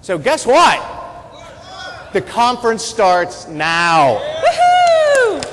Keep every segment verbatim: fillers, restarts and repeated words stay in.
So guess what? The conference starts now. Woohoo!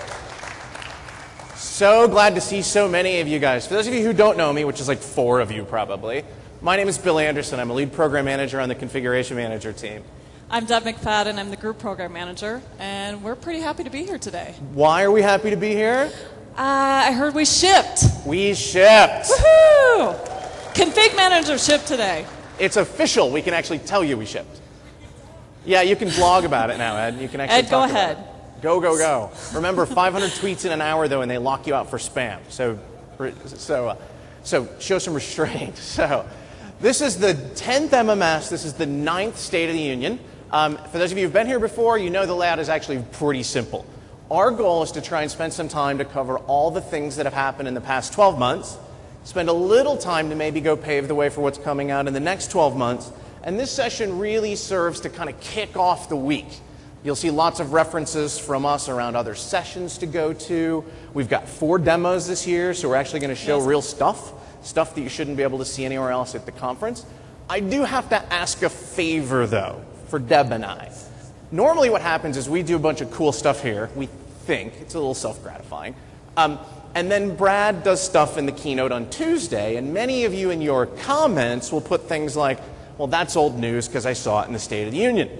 So glad to see so many of you guys. For those of you who don't know me, which is like four of you probably, my name is Bill Anderson. I'm a lead program manager on the configuration manager team. I'm Deb McFadden. I'm the group program manager, and we're pretty happy to be here today. Why are we happy to be here? Uh, I heard we shipped. We shipped. Woohoo! Config manager shipped today. It's official. We can actually tell you we shipped. Yeah, you can blog about it now, Ed. You can actually Ed, talk go about ahead. It. Go, go, go. Remember, five hundred tweets in an hour, though, and they lock you out for spam. So, so, uh, so show some restraint. So, this is the tenth M M S. This is the ninth State of the Union. Um, for those of you who've been here before, you know the layout is actually pretty simple. Our goal is to try and spend some time to cover all the things that have happened in the past twelve months, spend a little time to maybe go pave the way for what's coming out in the next twelve months, and this session really serves to kind of kick off the week. You'll see lots of references from us around other sessions to go to. We've got four demos this year, so we're actually going to show yes. real stuff, stuff that you shouldn't be able to see anywhere else at the conference. I do have to ask a favor, though, for Deb and I. Normally what happens is we do a bunch of cool stuff here. We think. It's a little self-gratifying. Um, and then Brad does stuff in the keynote on Tuesday, and many of you in your comments will put things like, well, that's old news because I saw it in the State of the Union.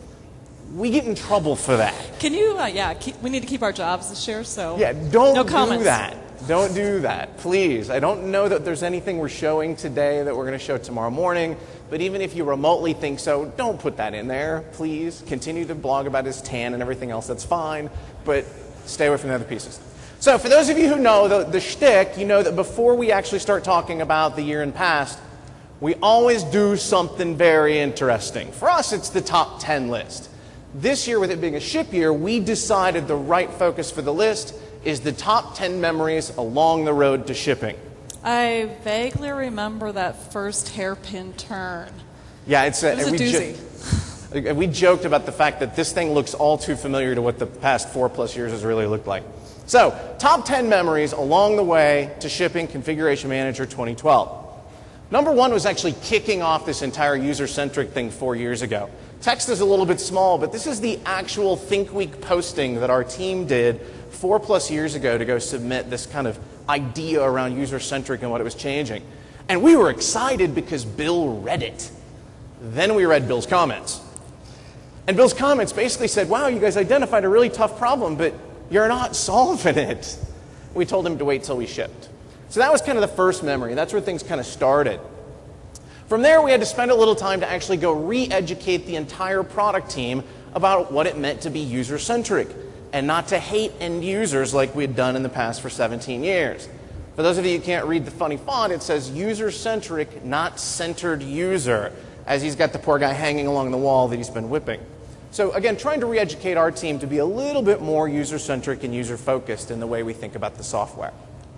We get in trouble for that. Can you, uh, yeah, keep, we need to keep our jobs this year, so Yeah, don't no do comments. that. Don't do that, please. I don't know that there's anything we're showing today that we're going to show tomorrow morning, but even if you remotely think so, don't put that in there, please. Continue to blog about his tan and everything else, that's fine, but stay away from the other pieces. So for those of you who know the, the shtick, you know that before we actually start talking about the year in past, we always do something very interesting. For us, it's the top ten list. This year, with it being a ship year, we decided the right focus for the list is the top ten memories along the road to shipping. I vaguely remember that first hairpin turn. Yeah, it's a, It was a we doozy. Jo- we joked about the fact that this thing looks all too familiar to what the past four plus years has really looked like. So, top ten memories along the way to shipping Configuration Manager twenty twelve. Number one was actually kicking off this entire user-centric thing four years ago. Text is a little bit small, but this is the actual Think Week posting that our team did four plus years ago to go submit this kind of idea around user-centric and what it was changing. And we were excited because Bill read it. Then we read Bill's comments. And Bill's comments basically said, wow, you guys identified a really tough problem, but you're not solving it. We told him to wait till we shipped. So that was kind of the first memory. That's where things kind of started. From there, we had to spend a little time to actually go re-educate the entire product team about what it meant to be user-centric and not to hate end users like we had done in the past for seventeen years. For those of you who can't read the funny font, it says user-centric, not centered user, as he's got the poor guy hanging along the wall that he's been whipping. So again, trying to re-educate our team to be a little bit more user-centric and user-focused in the way we think about the software.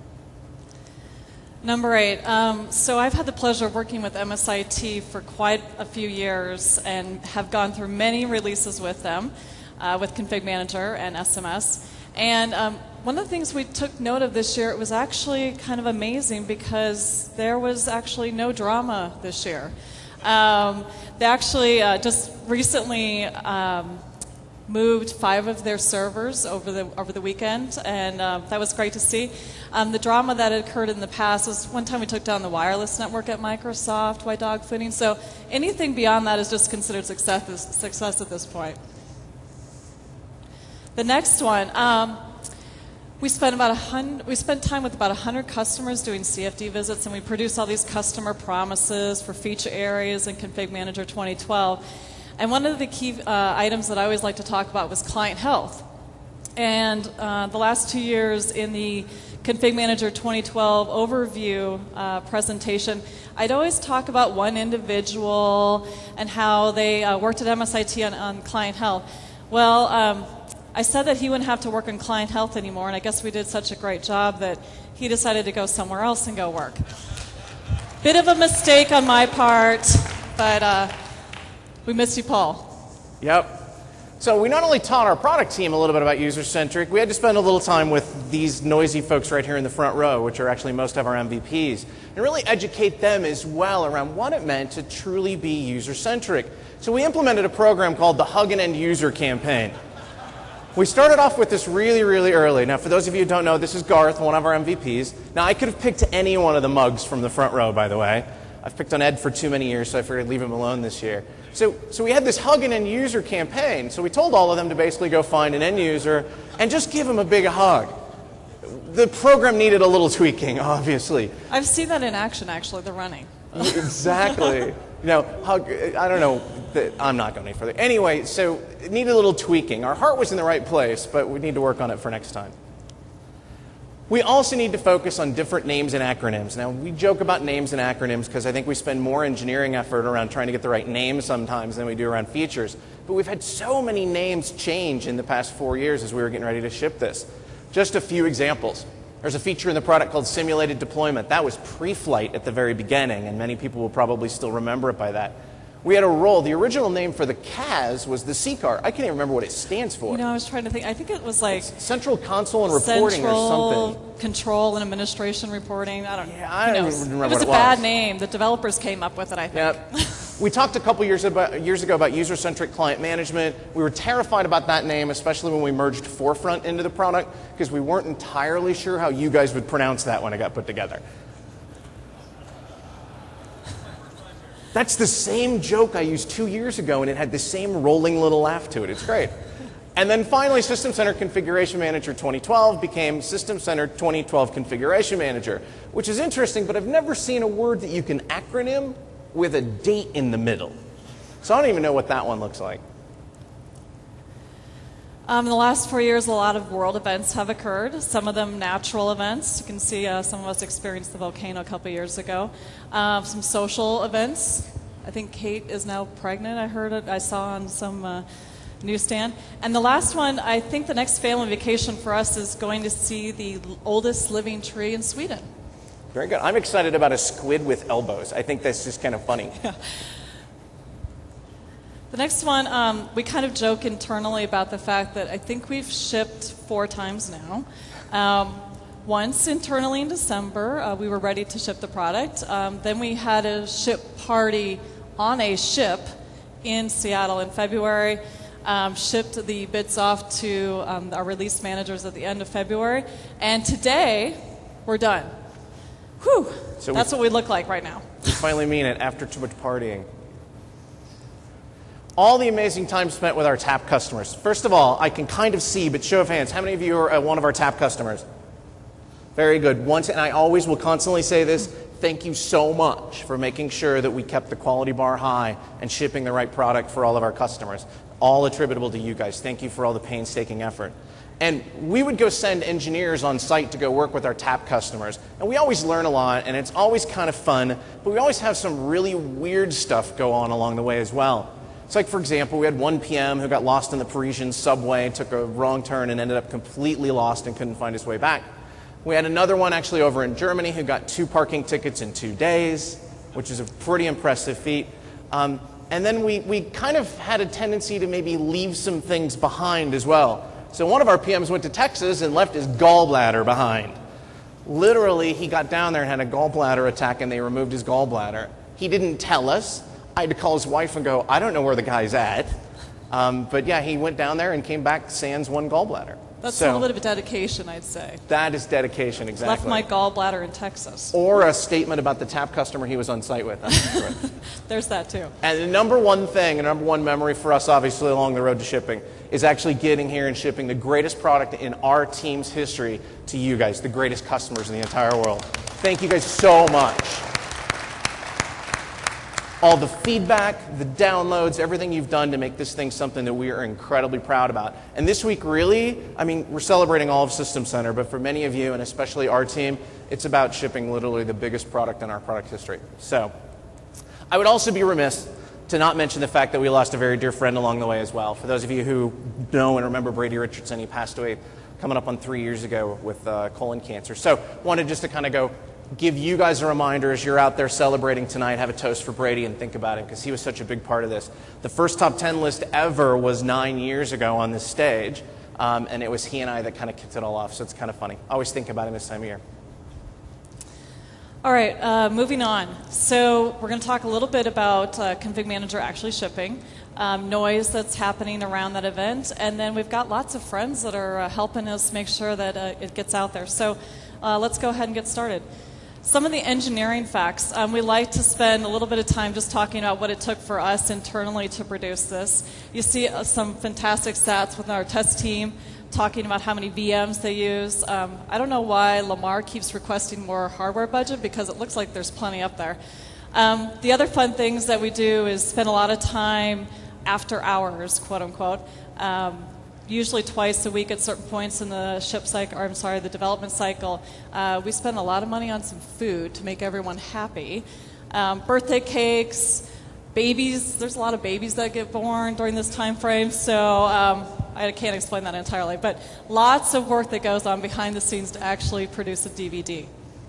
Number eight. Um, so I've had the pleasure of working with M S I T for quite a few years and have gone through many releases with them, uh, with Config Manager and S M S. And um, one of the things we took note of this year, it was actually kind of amazing because there was actually no drama this year. Um, they actually uh, just recently um, moved five of their servers over the over the weekend, and uh, that was great to see. Um, the drama that had occurred in the past was one time we took down the wireless network at Microsoft by dogfooding. So anything beyond that is just considered success, success at this point. The next one, um, we spent about a hundred. We spent time with about a hundred customers doing C F D visits, and we produced all these customer promises for feature areas in Config Manager twenty twelve. And one of the key uh, items that I always like to talk about was client health. And uh, the last two years in the Config Manager twenty twelve overview uh, presentation, I'd always talk about one individual and how they uh, worked at M S I T on, on client health. Well, um, I said that he wouldn't have to work on client health anymore, and I guess we did such a great job that he decided to go somewhere else and go work. Bit of a mistake on my part, but uh, we miss you, Paul. Yep. So we not only taught our product team a little bit about user-centric, we had to spend a little time with these noisy folks right here in the front row, which are actually most of our M V Ps, and really educate them as well around what it meant to truly be user-centric. So we implemented a program called the Hug an End User campaign. We started off with this really, really early. Now, for those of you who don't know, this is Garth, one of our M V Ps. Now, I could have picked any one of the mugs from the front row, by the way. I've picked on Ed for too many years, so I figured I'd leave him alone this year. So, so we had this Hug an End User campaign. So we told all of them to basically go find an end user and just give him a big hug. The program needed a little tweaking, obviously. I've seen that in action, actually, the running. Exactly. You know, hug, I don't know, I'm not going any further. Anyway, so it needed a little tweaking. Our heart was in the right place, but we need to work on it for next time. We also need to focus on different names and acronyms. Now, we joke about names and acronyms because I think we spend more engineering effort around trying to get the right name sometimes than we do around features. But we've had so many names change in the past four years as we were getting ready to ship this. Just a few examples. There's a feature in the product called Simulated Deployment. That was pre-flight at the very beginning, and many people will probably still remember it by that. We had a role. The original name for the C A S was the C C A R. I can't even remember what it stands for. You know, I was trying to think. I think it was like it's Central Console and Reporting Central or something. Control and Administration Reporting. I don't know. Yeah, I don't even remember it was what it a bad was. name. The developers came up with it, I think. Yep. We talked a couple years, about, years ago about user-centric client management. We were terrified about that name, especially when we merged Forefront into the product, because we weren't entirely sure how you guys would pronounce that when it got put together. That's the same joke I used two years ago, and it had the same rolling little laugh to it. It's great. And then finally, System Center Configuration Manager twenty twelve became System Center twenty twelve Configuration Manager, which is interesting, but I've never seen a word that you can acronym with a date in the middle. So I don't even know what that one looks like. Um, in the last four years, a lot of world events have occurred, some of them natural events. You can see uh, some of us experienced the volcano a couple years ago. Uh, some social events. I think Kate is now pregnant, I heard it, I saw on some uh, newsstand. And the last one, I think the next family vacation for us is going to see the oldest living tree in Sweden. Very good. I'm excited about a squid with elbows. I think that's just kind of funny. Yeah. The next one, um, we kind of joke internally about the fact that I think we've shipped four times now. Um, once internally in December, uh, we were ready to ship the product. Um, then we had a ship party on a ship in Seattle in February. Um, shipped the bits off to um, our release managers at the end of February. And today, we're done. Whew, so that's what we look like right now. We finally mean it after too much partying. All the amazing time spent with our T A P customers. First of all, I can kind of see, but show of hands, how many of you are uh, one of our T A P customers? Very good. Once, and I always will constantly say this, thank you so much for making sure that we kept the quality bar high and shipping the right product for all of our customers. All attributable to you guys. Thank you for all the painstaking effort. And we would go send engineers on site to go work with our T A P customers. And we always learn a lot, and it's always kind of fun, but we always have some really weird stuff go on along the way as well. It's like, for example, we had one P M who got lost in the Parisian subway, took a wrong turn, and ended up completely lost and couldn't find his way back. We had another one actually over in Germany who got two parking tickets in two days, which is a pretty impressive feat. Um, and then we, we kind of had a tendency to maybe leave some things behind as well. So one of our P Ms went to Texas and left his gallbladder behind. Literally, he got down there and had a gallbladder attack, and they removed his gallbladder. He didn't tell us. I had to call his wife and go, I don't know where the guy's at. Um, but yeah, he went down there and came back sans one gallbladder. That's so, a little bit of dedication, I'd say. That is dedication, exactly. Left my gallbladder in Texas. Or a statement about the T A P customer he was on site with. There's that too. And the number one thing, and number one memory for us, obviously, along the road to shipping, is actually getting here and shipping the greatest product in our team's history to you guys, the greatest customers in the entire world. Thank you guys so much. All the feedback, the downloads, everything you've done to make this thing something that we are incredibly proud about. And this week, really, I mean, we're celebrating all of System Center, but for many of you, and especially our team, it's about shipping literally the biggest product in our product history. So, I would also be remiss to not mention the fact that we lost a very dear friend along the way as well. For those of you who know and remember Brady Richardson, he passed away coming up on three years ago with uh, colon cancer. So, wanted just to kind of go give you guys a reminder as you're out there celebrating tonight, have a toast for Brady and think about him because he was such a big part of this. The first top ten list ever was nine years ago on this stage, um, and it was he and I that kind of kicked it all off, so it's kind of funny. I always think about him this time of year. All right, uh, moving on. So we're going to talk a little bit about uh, Config Manager actually shipping, um, noise that's happening around that event, and then we've got lots of friends that are uh, helping us make sure that uh, it gets out there. So uh, let's go ahead and get started. Some of the engineering facts. Um, we like to spend a little bit of time just talking about what it took for us internally to produce this. You see uh, some fantastic stats with our test team talking about how many V Ms they use. Um, I don't know why Lamar keeps requesting more hardware budget because it looks like there's plenty up there. Um, the other fun things that we do is spend a lot of time after hours, quote unquote. Um, usually twice a week at certain points in the ship cycle, or I'm sorry, the development cycle. Uh, we spend a lot of money on some food to make everyone happy. Um, birthday cakes, babies, there's a lot of babies that get born during this time frame, so um, I can't explain that entirely, but lots of work that goes on behind the scenes to actually produce a D V D.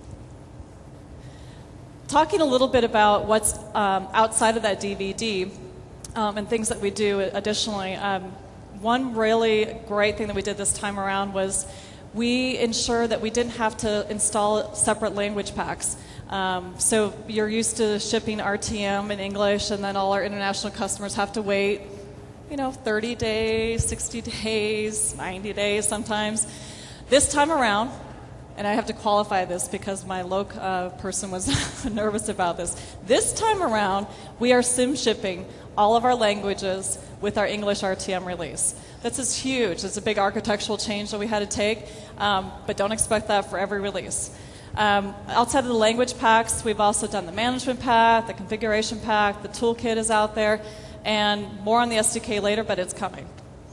Talking a little bit about what's um, outside of that D V D um, and things that we do additionally, um, one really great thing that we did this time around was we ensured that we didn't have to install separate language packs. Um, so you're used to shipping R T M in English, and then all our international customers have to wait, you know, thirty days, sixty days, ninety days sometimes. This time around, and I have to qualify this because my loc uh, person was nervous about this. This time around, we are sim shipping all of our languages with our English R T M release. This is huge. It's a big architectural change that we had to take, um, but don't expect that for every release. Um, outside of the language packs, we've also done the management pack, the configuration pack, the toolkit is out there, and more on the S D K later, but it's coming.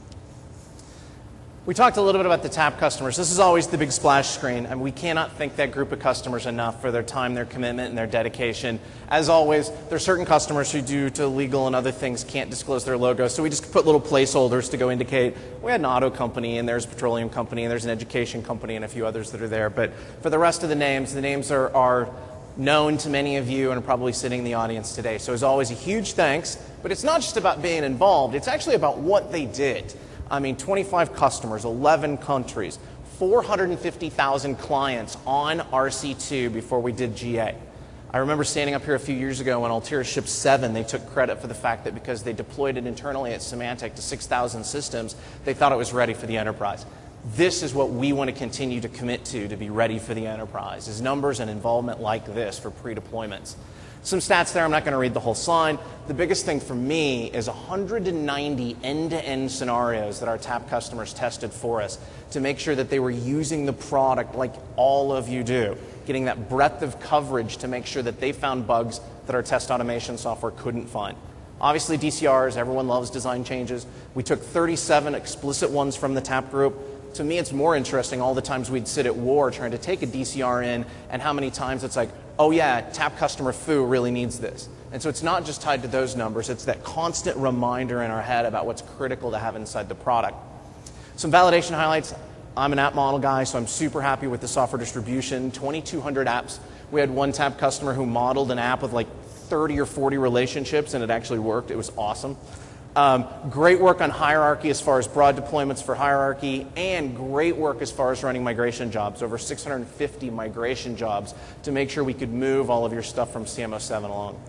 We talked a little bit about the TAP customers. This is always the big splash screen, and we cannot thank that group of customers enough for their time, their commitment, and their dedication. As always, there are certain customers who, due to legal and other things, can't disclose their logo, so we just put little placeholders to go indicate we had an auto company, and there's a petroleum company, and there's an education company, and a few others that are there. But for the rest of the names, the names are, are known to many of you and are probably sitting in the audience today. So as always, a huge thanks, but it's not just about being involved, it's actually about what they did. I mean, twenty-five customers, eleven countries, four hundred fifty thousand clients on R C two before we did G A. I remember standing up here a few years ago when Altera shipped seven, they took credit for the fact that because they deployed it internally at Symantec to six thousand systems, they thought it was ready for the enterprise. This is what we want to continue to commit to, to be ready for the enterprise, is numbers and involvement like this for pre-deployments. Some stats there, I'm not going to read the whole slide. The biggest thing for me is one hundred ninety end-to-end scenarios that our TAP customers tested for us to make sure that they were using the product like all of you do, getting that breadth of coverage to make sure that they found bugs that our test automation software couldn't find. Obviously, D C Rs, everyone loves design changes. We took thirty-seven explicit ones from the TAP group. To me, it's more interesting all the times we'd sit at war trying to take a D C R in and how many times it's like, oh yeah, TAP customer foo really needs this. And so it's not just tied to those numbers, it's that constant reminder in our head about what's critical to have inside the product. Some validation highlights. I'm an app model guy, so I'm super happy with the software distribution. twenty-two hundred apps. We had one TAP customer who modeled an app with like thirty or forty relationships, and it actually worked. It was awesome. Um, great work on hierarchy as far as broad deployments for hierarchy, and great work as far as running migration jobs, over six hundred fifty migration jobs to make sure we could move all of your stuff from C M O seven along.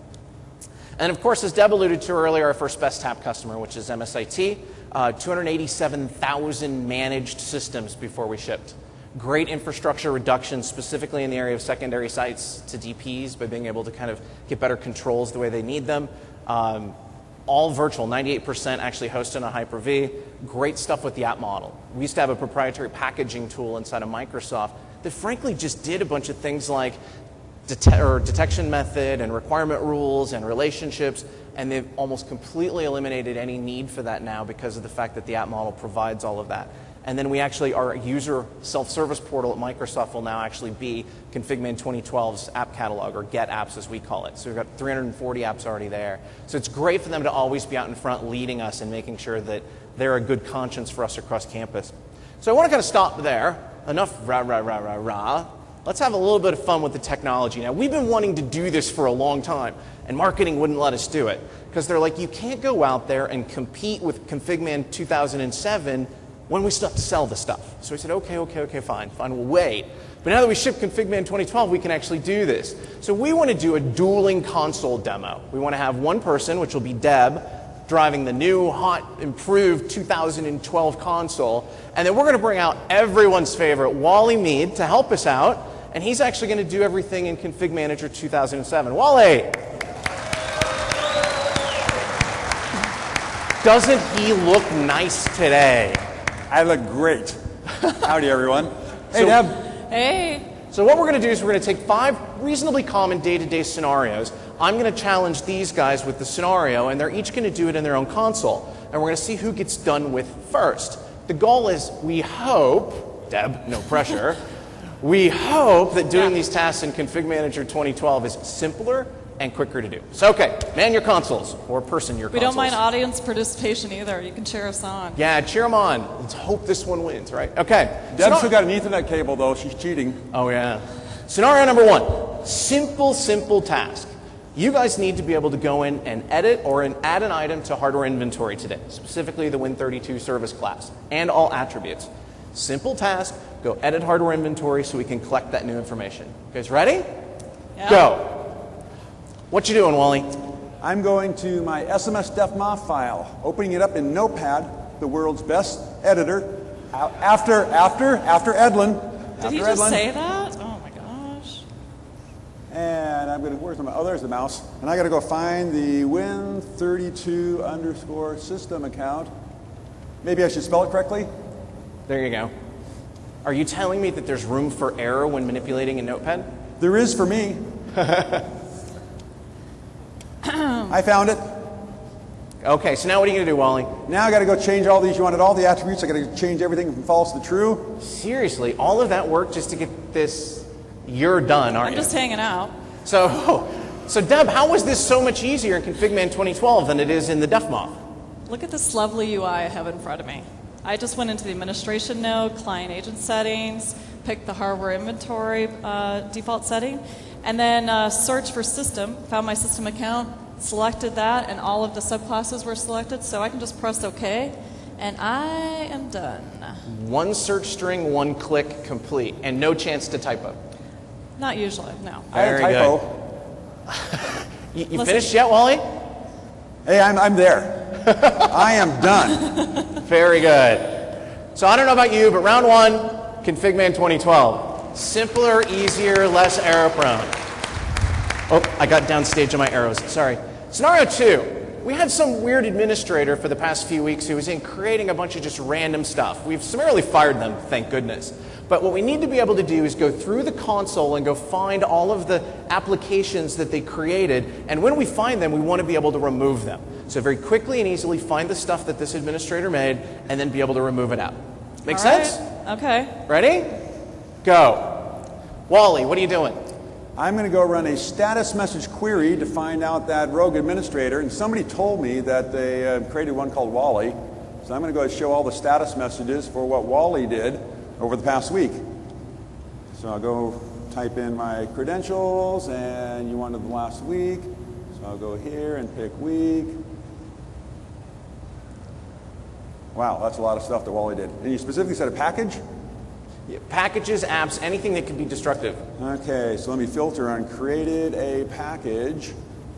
And of course, as Deb alluded to earlier, our first best TAP customer, which is M S I T, uh, two hundred eighty-seven thousand managed systems before we shipped. Great infrastructure reduction, specifically in the area of secondary sites to D Ps by being able to kind of get better controls the way they need them. Um, all virtual, ninety-eight percent actually hosted on Hyper-V. Great stuff with the app model. We used to have a proprietary packaging tool inside of Microsoft that frankly just did a bunch of things like det- or detection method and requirement rules and relationships, and they've almost completely eliminated any need for that now because of the fact that the app model provides all of that. And then we actually, our user self-service portal at Microsoft will now actually be ConfigMan twenty twelve's app catalog, or Get Apps as we call it. So we've got three hundred forty apps already there. So it's great for them to always be out in front leading us and making sure that they're a good conscience for us across campus. So I want to kind of stop there. Enough rah, rah, rah, rah, rah. let's have a little bit of fun with the technology. Now, we've been wanting to do this for a long time, and marketing wouldn't let us do it, because they're like, you can't go out there and compete with ConfigMan two thousand seven when we still have to sell the stuff. So we said, okay, okay, okay, fine, fine, we'll wait. But now that we ship ConfigMan twenty twelve, we can actually do this. So we want to do a dueling console demo. We want to have one person, which will be Deb, driving the new, hot, improved two thousand twelve console. And then we're going to bring out everyone's favorite, Wally Mead, to help us out. And he's actually going to do everything in Config Manager two thousand seven. Wally! Doesn't he look nice today? I look great. Howdy, everyone. Hey, So- Deb. Hey, So what we're going to do is we're going to take five reasonably common day-to-day scenarios. I'm going to challenge these guys with the scenario, and they're each going to do it in their own console. And we're going to see who gets done with first. The goal is, we hope, Deb, no pressure, we hope that doing Yeah. these tasks in Config Manager twenty twelve is simpler and quicker to do. So, okay, man your consoles, or person your we consoles. don't mind audience participation either. You can cheer us on. Yeah, cheer them on. Let's hope this one wins, right? Okay. Deb's Scenar- still got an Ethernet cable, though. She's cheating. Oh, yeah. Scenario number one, simple, simple task. You guys need to be able to go in and edit or an, add an item to hardware inventory today, specifically the Win thirty-two service class and all attributes. Simple task, go edit hardware inventory so we can collect that new information. You guys ready? Yeah. Go. What you doing, Wally? I'm going to my S M S defmof file, opening it up in Notepad, the world's best editor. A- After, after, after Edlin. Did after he just Edlin. say that? Oh my gosh. And I'm going to, where's my, oh, there's the mouse. And I got to go find the Win thirty-two underscore system account. Maybe I should spell it correctly? There you go. Are you telling me that there's room for error when manipulating a notepad? There is for me. I found it. Okay, so now what are you going to do, Wally? Now I got to go change all these. You wanted all the attributes. I got to change everything from false to true. Seriously, all of that work just to get this, you're done, aren't I'm you? just hanging out. So, so Deb, how was this so much easier in ConfigMan twenty twelve than it is in the defmof? Look at this lovely U I I have in front of me. I just went into the administration node, client agent settings, picked the hardware inventory uh, default setting, and then uh, searched for system, found my system account, selected that, and all of the subclasses were selected, so I can just press OK, and I am done. One search string, one click, complete, and no chance to typo. Not usually, no. I had a Very typo. You, you Listen. finished yet, Wally? Hey, I'm, I'm there. I am done. Very good. So I don't know about you, but round one, ConfigMan twenty twelve. Simpler, easier, less error prone. Oh, I got downstage on my arrows. Sorry. Scenario two. We had some weird administrator for the past few weeks who was in creating a bunch of just random stuff. We've summarily fired them, thank goodness. But what we need to be able to do is go through the console and go find all of the applications that they created. And when we find them, we want to be able to remove them. So very quickly and easily find the stuff that this administrator made and then be able to remove it out. Make All right. sense? Okay. Ready? Go. Wally, what are you doing? I'm going to go run a status message query to find out that rogue administrator. And somebody told me that they uh, created one called Wally. So I'm going to go show all the status messages for what Wally did over the past week. So I'll go type in my credentials, and you wanted the last week. So I'll go here and pick week. Wow, that's a lot of stuff that Wally did. And you specifically said a package? Yeah, packages, apps, anything that could be destructive. Okay, so let me filter on created a package.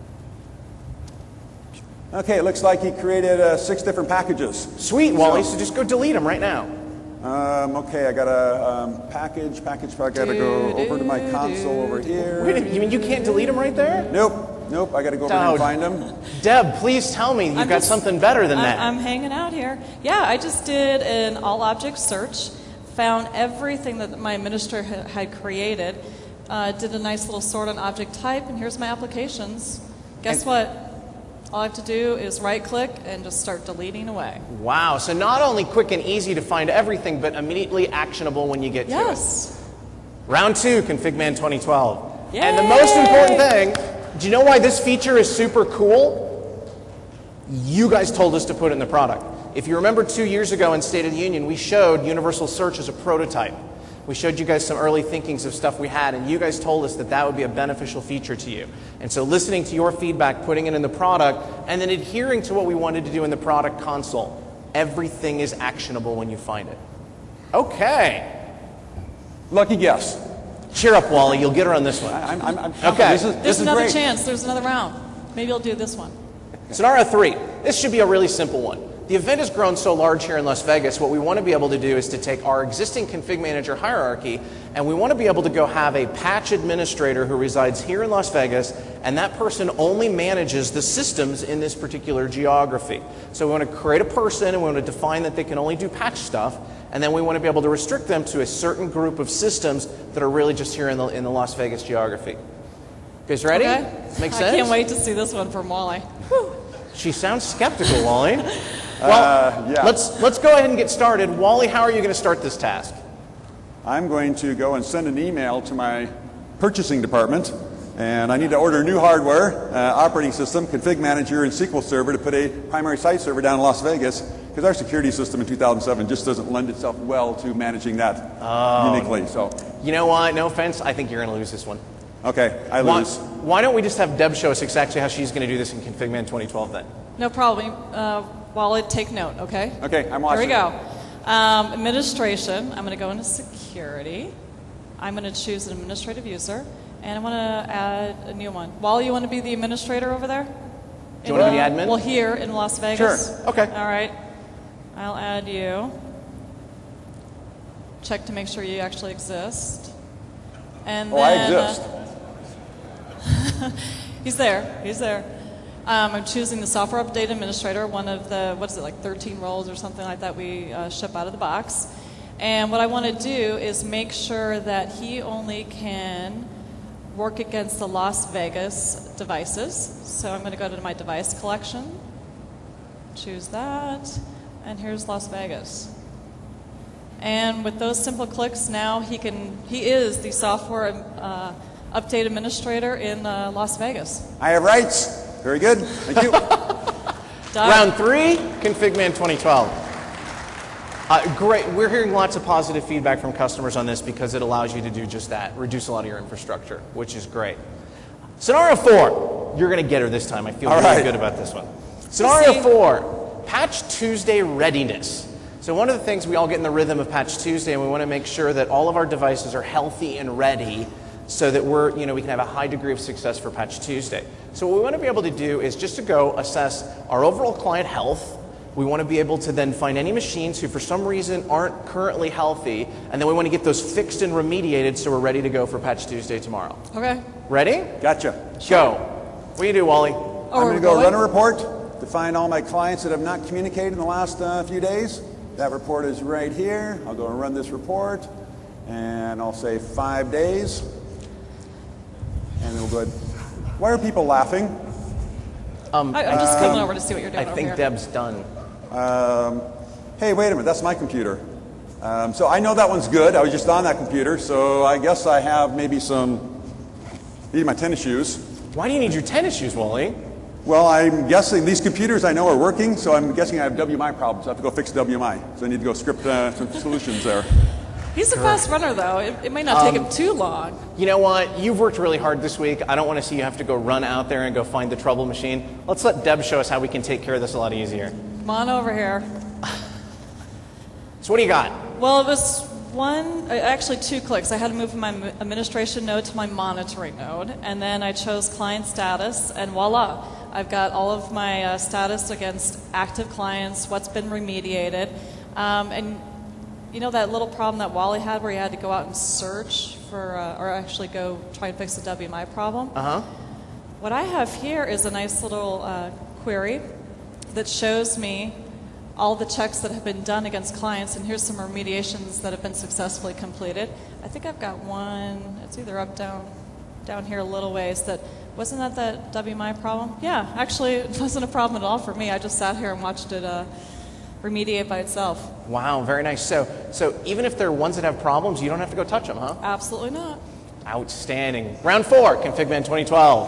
Okay, it looks like he created uh, six different packages. Sweet, Wally, so just go delete them right now. Um, okay, I got a um, package, package, I got to go over to my console over here. Wait, a minute, you mean you can't delete them right there? Nope, nope, I got to go over here Oh, and find them. Deb, please tell me you've I'm got just- something better than I'm, that. I'm hanging out here. Yeah, I just did an all object search, found everything that my administrator ha- had created, uh, did a nice little sort on object type, and here's my applications. Guess And- what? All I have to do is right click and just start deleting away. Wow, so not only quick and easy to find everything, but immediately actionable when you get to it. Yes. Round two, ConfigMan twenty twelve. Yay! And the most important thing, do you know why this feature is super cool? You guys told us to put it in the product. If you remember two years ago in State of the Union, we showed universal search as a prototype. We showed you guys some early thinkings of stuff we had, and you guys told us that that would be a beneficial feature to you. And so listening to your feedback, putting it in the product, and then adhering to what we wanted to do in the product console. Everything is actionable when you find it. Okay. Lucky guess. Cheer up, Wally. You'll get her on this one. I'm, I'm, I'm Okay. This is, There's this is another great. chance. There's another round. Maybe I'll do this one. Scenario three. This should be a really simple one. The event has grown so large here in Las Vegas, what we want to be able to do is to take our existing config manager hierarchy, and we want to be able to go have a patch administrator who resides here in Las Vegas, and that person only manages the systems in this particular geography. So we want to create a person, and we want to define that they can only do patch stuff, and then we want to be able to restrict them to a certain group of systems that are really just here in the, in the Las Vegas geography. You guys ready? Okay. Make sense? I can't wait to see this one from Wally. Whew. She sounds skeptical, Wally. Well, Uh, yeah. let's, let's go ahead and get started. Wally, how are you going to start this task? I'm going to go and send an email to my purchasing department, and I need to order new hardware, uh, operating system, config manager, and S Q L Server to put a primary site server down in Las Vegas, because our security system in two thousand seven just doesn't lend itself well to managing that Oh. uniquely. So, You know what? No offense. I think you're going to lose this one. okay, I Why, lose. why don't we just have Deb show us exactly how she's going to do this in ConfigMan twenty twelve then? No problem. Uh, Wally, take note, okay? Okay, I'm watching. Here we go. Um, administration. I'm going to go into security. I'm going to choose an administrative user, and I want to add a new one. Wally, you want to be the administrator over there? Do you want to be the admin? Well, here in Las Vegas. Sure. Okay. All right. I'll add you. Check to make sure you actually exist. And Oh, I then, exist. Uh, he's there. He's there. Um, I'm choosing the software update administrator, one of the, what is it, like thirteen roles or something like that we uh, ship out of the box. And what I want to do is make sure that he only can work against the Las Vegas devices. So I'm going to go to my device collection, choose that, and here's Las Vegas. And with those simple clicks, now he can, he is the software uh, update administrator in uh, Las Vegas. I have rights. Very good. Thank you. Done. Round three, ConfigMan twenty twelve. Uh, great. We're hearing lots of positive feedback from customers on this because it allows you to do just that, reduce a lot of your infrastructure, which is great. Scenario four. You're going to get her this time. I feel All really right. good about this one. Scenario see. four, Patch Tuesday readiness. So one of the things we all get in the rhythm of Patch Tuesday, and we want to make sure that all of our devices are healthy and ready so that we're, you know, we can have a high degree of success for Patch Tuesday. So what we want to be able to do is just to go assess our overall client health. We want to be able to then find any machines who for some reason aren't currently healthy, and then we want to get those fixed and remediated so we're ready to go for Patch Tuesday tomorrow. Okay. Ready? Gotcha. Go. What do you do, Wally? Oh, I'm we're going to go going? run a report to find all my clients that have not communicated in the last uh, few days. That report is right here. I'll go and run this report, and I'll say five days. And then we'll go ahead. Why are people laughing? Um, I, I'm just coming over to see what you're doing I over think here. Deb's done. Um, hey, wait a minute. That's my computer. Um, so I know that one's good. I was just on that computer, so I guess I have maybe some, maybe my tennis shoes. Why do you need your tennis shoes, Wally? Well, I'm guessing these computers I know are working, so I'm guessing I have W M I problems. I have to go fix W M I. So I need to go script uh, some solutions there. He's a fast runner, though. It, it may not take Um, him too long. You know what? You've worked really hard this week. I don't want to see you have to go run out there and go find the trouble machine. Let's let Deb show us how we can take care of this a lot easier. Come on over here. So what do you got? Well, it was one, uh, actually two clicks. I had to move from my m- administration node to my monitoring node, and then I chose client status, and voila. I've got all of my uh, status against active clients, what's been remediated, um, and you know that little problem that Wally had where he had to go out and search for, uh, or actually go try and fix the W M I problem? Uh-huh. What I have here is a nice little uh, query that shows me all the checks that have been done against clients, and here's some remediations that have been successfully completed. I think I've got one, it's either up, down, down here a little ways, that, wasn't that that W M I problem? Yeah, actually it wasn't a problem at all for me. I just sat here and watched it uh, remediate by itself. Wow, very nice. So, so even if there are ones that have problems, you don't have to go touch them, huh? Absolutely not. Outstanding. Round four, ConfigMan twenty twelve.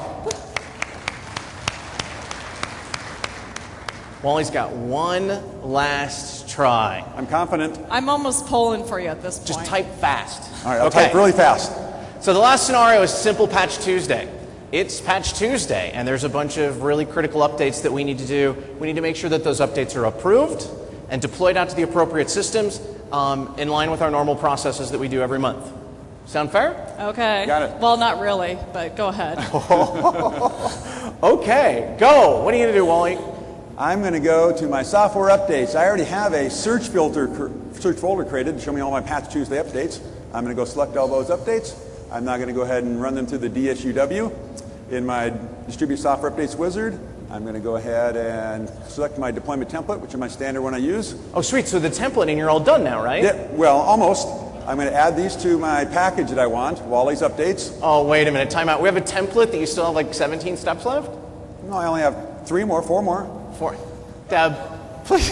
Wally's got one last try. I'm confident. I'm almost polling for you at this point. Just type fast. All right, I'll okay. type really fast. So the last scenario is Simple Patch Tuesday. It's Patch Tuesday, and there's a bunch of really critical updates that we need to do. We need to make sure that those updates are approved and deployed out to the appropriate systems um, in line with our normal processes that we do every month. Sound fair? Okay. Got it. Well, not really, but go ahead. Okay, go. What are you going to do, Wally? I'm going to go to my software updates. I already have a search filter, search folder created to show me all my Patch Tuesday updates. I'm going to go select all those updates. I'm now going to go ahead and run them through the D S U W. In my Distribute Software Updates wizard, I'm going to go ahead and select my deployment template, which is my standard one I use. Oh, sweet. So the template, and you're all done now, right? Yeah, well, almost. I'm going to add these to my package that I want, Wally's Updates. Oh, wait a minute. Time out. We have a template that you still have like seventeen steps left? No, I only have three more, four more. Four. Deb, please.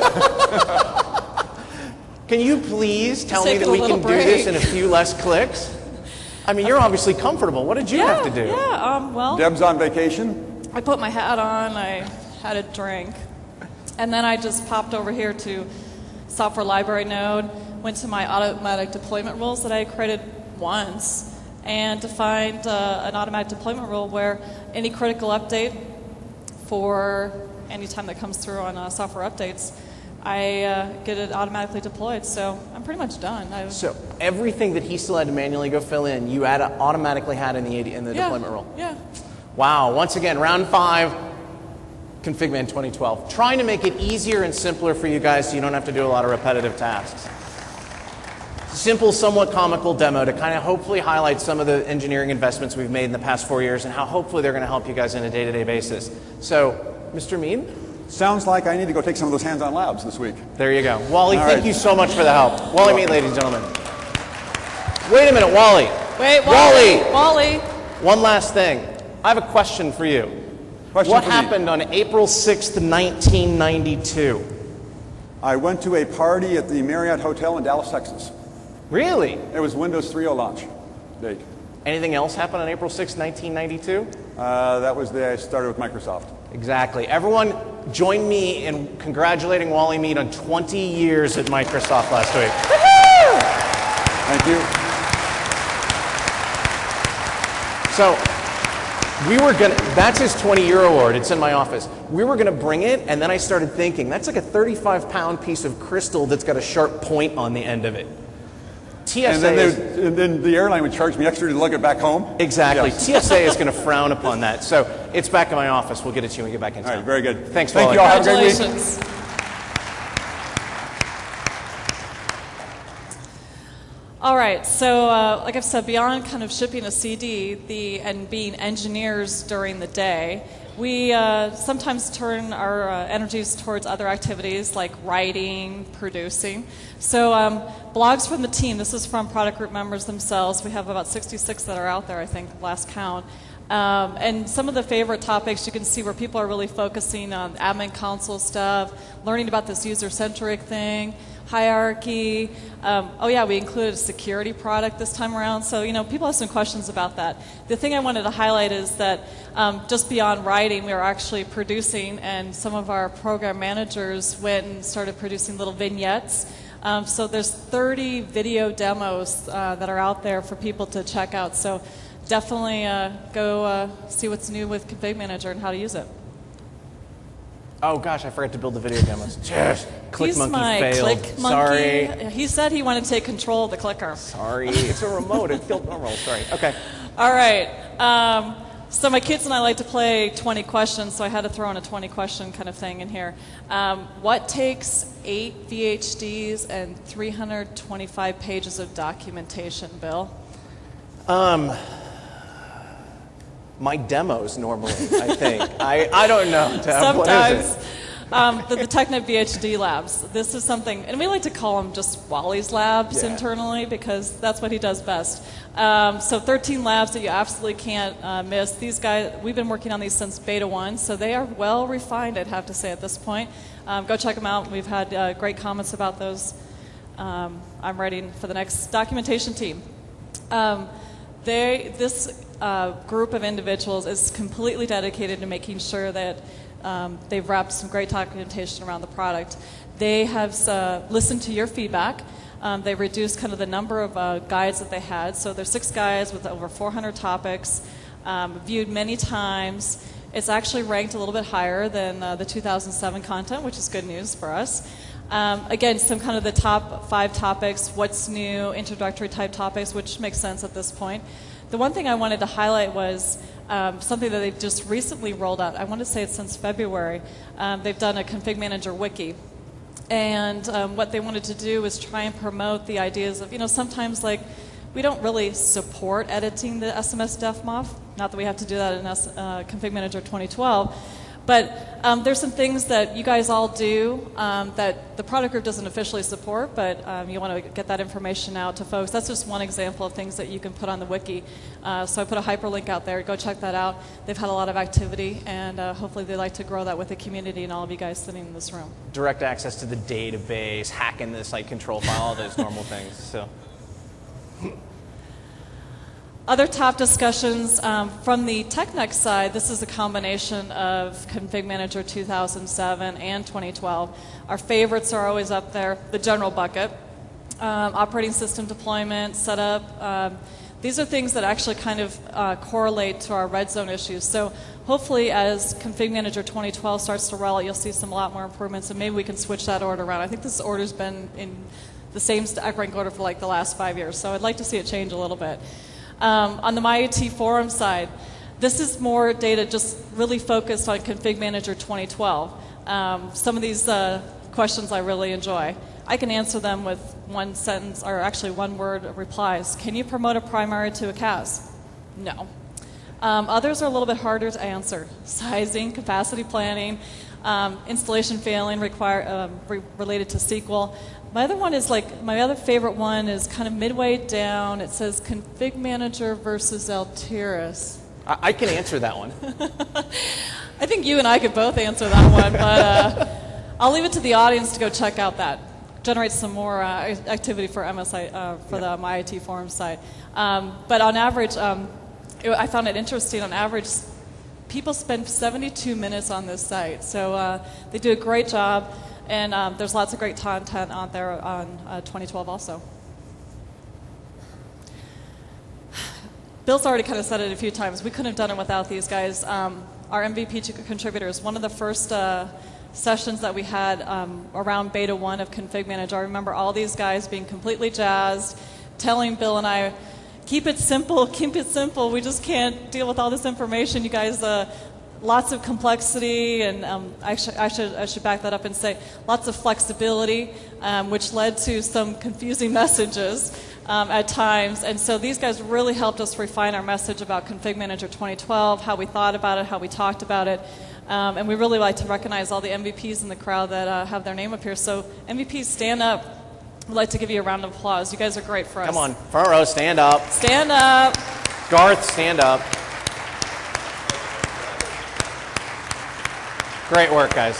Can you please tell me Take that a we little can do break. this in a few less clicks? I mean, you're obviously comfortable. What did you yeah, have to do? Yeah, um, well, Deb's on vacation. I put my hat on, I had a drink, and then I just popped over here to Software Library Node, went to my automatic deployment rules that I created once, and defined uh, an automatic deployment rule where any critical update for any time that comes through on uh, software updates, I uh, get it automatically deployed. So I'm pretty much done. I've, So everything that he still had to manually go fill in, you had automatically had in the in the yeah, deployment rule. Yeah. Wow. Once again, round five, ConfigMan twenty twelve. Trying to make it easier and simpler for you guys so you don't have to do a lot of repetitive tasks. Simple, somewhat comical demo to kind of hopefully highlight some of the engineering investments we've made in the past four years and how hopefully they're going to help you guys on a day-to-day basis. So, Mister Mead? Sounds like I need to go take some of those hands-on labs this week. There you go. Wally, All thank right. you so much for the help. Wally Mead, ladies and gentlemen. Wait a minute, Wally. Wait, Wally. Wally. Wally. One last thing. I have a question for you. Question what for me. happened on April sixth, nineteen ninety-two? I went to a party at the Marriott Hotel in Dallas, Texas. Really? It was Windows three point oh launch date. Anything else happen on April sixth, nineteen ninety-two? Uh, that was the day I started with Microsoft. Exactly. Everyone join me in congratulating Wally Mead on twenty years at Microsoft last week. Thank you. So, we were gonna, that's his twenty year award, it's in my office. We were gonna bring it, and then I started thinking, that's like a thirty-five pound piece of crystal that's got a sharp point on the end of it. T S A And then, is, they- and then the airline would charge me extra to lug it back home? exactly. Yes. T S A is gonna frown upon that. So, it's back in my office. We'll get it to you when we get back in All town. right, very good. Thanks, Thank Wally. you all. Have a great week. Congratulations. All right, so uh, like I've said, beyond kind of shipping a C D the, and being engineers during the day, we uh, sometimes turn our uh, energies towards other activities like writing, producing. So um, blogs from the team, this is from product group members themselves. We have about sixty-six that are out there, I think, last count. Um, and some of the favorite topics you can see where people are really focusing on admin console stuff, learning about this user-centric thing, hierarchy. Um, oh yeah, we included a security product this time around. So, you know, people have some questions about that. The thing I wanted to highlight is that um, just beyond writing, we are actually producing, and some of our program managers went and started producing little vignettes. Um, so there's thirty video demos uh, that are out there for people to check out. So definitely uh, go uh, see what's new with Config Manager and how to use it. Oh gosh, I forgot to build the video demos. Cheers. Click He's monkey my failed. click Sorry. monkey. He said he wanted to take control of the clicker. Sorry. It's a remote. It felt normal. Sorry. Okay. All right. Um, so my kids and I like to play twenty questions, so I had to throw in a twenty question kind of thing in here. Um, what takes eight V H Ds and three hundred twenty-five pages of documentation, Bill? Um, my demos normally, I think. I, I don't know, Deb. What is Sometimes. it? Um, the, the TechNet V H D labs. This is something, and we like to call them just Wally's labs Yeah. internally because that's what he does best. Um, so thirteen labs that you absolutely can't uh, miss. These guys, we've been working on these since beta one, so they are well refined, I'd have to say at this point. Um, go check them out. We've had uh, great comments about those. Um, I'm ready for the next documentation team. Um, they, this uh, group of individuals is completely dedicated to making sure that um, they've wrapped some great documentation around the product. They have uh, listened to your feedback. Um, they reduced kind of the number of uh, guides that they had. So there's six guides with over four hundred topics, um, viewed many times. It's actually ranked a little bit higher than uh, the two thousand seven content, which is good news for us. Um, again, some kind of the top five topics, what's new, introductory type topics, which makes sense at this point. The one thing I wanted to highlight was um, something that they've just recently rolled out. I want to say it's since February. Um, they've done a Config Manager wiki. And um, what they wanted to do was try and promote the ideas of, you know, sometimes like we don't really support editing the S M S def mof. Not that we have to do that in S, uh, Config Manager twenty twelve. But um, there's some things that you guys all do um, that the product group doesn't officially support, but um, you want to get that information out to folks. That's just one example of things that you can put on the wiki. Uh, so I put a hyperlink out there. Go check that out. They've had a lot of activity, and uh, hopefully they'd like to grow that with the community and all of you guys sitting in this room. Direct access to the database, hacking the site control file, all those normal things. So. Other top discussions um, from the TechNext side, this is a combination of Config Manager two thousand seven and twenty twelve. Our favorites are always up there, the general bucket, um, operating system deployment, setup. Um, these are things that actually kind of uh, correlate to our red zone issues. So hopefully as Config Manager twenty twelve starts to roll out, you'll see some a lot more improvements, and maybe we can switch that order around. I think this order's been in the same stack rank order for like the last five years, so I'd like to see it change a little bit. Um, on the MyIT forum side, this is more data just really focused on Config Manager twenty twelve. Um, some of these uh, questions I really enjoy. I can answer them with one sentence, or actually one word replies. Can you promote a primary to a C A S? No. Um, others are a little bit harder to answer. Sizing, capacity planning, um, installation failing require, um, re related to S Q L. My other one is like, my other favorite one is kind of midway down. It says Config Manager versus Altiris. I, I can answer that one. I think you and I could both answer that one, but uh, I'll leave it to the audience to go check out that. Generate some more uh, activity for M S I, uh, for yeah. the MyIT forum site. Um, but on average, um, it, I found it interesting. On average, people spend seventy-two minutes on this site, so uh, they do a great job. And um, there's lots of great content on there on uh, twenty twelve also. Bill's already kind of said it a few times. We couldn't have done it without these guys. Um, our M V P contributors, one of the first uh, sessions that we had um, around beta one of Config Manager, I remember all these guys being completely jazzed, telling Bill and I, keep it simple, keep it simple. We just can't deal with all this information. You guys, uh, lots of complexity, and um, I, sh I, should, I should back that up and say lots of flexibility, um, which led to some confusing messages um, at times. And so these guys really helped us refine our message about Config Manager twenty twelve, how we thought about it, how we talked about it. Um, and we really like to recognize all the M V Ps in the crowd that uh, have their name up here. So M V Ps, stand up. We'd like to give you a round of applause. You guys are great for us. Come on, front row, stand up. Stand up. Garth, stand up. Great work, guys.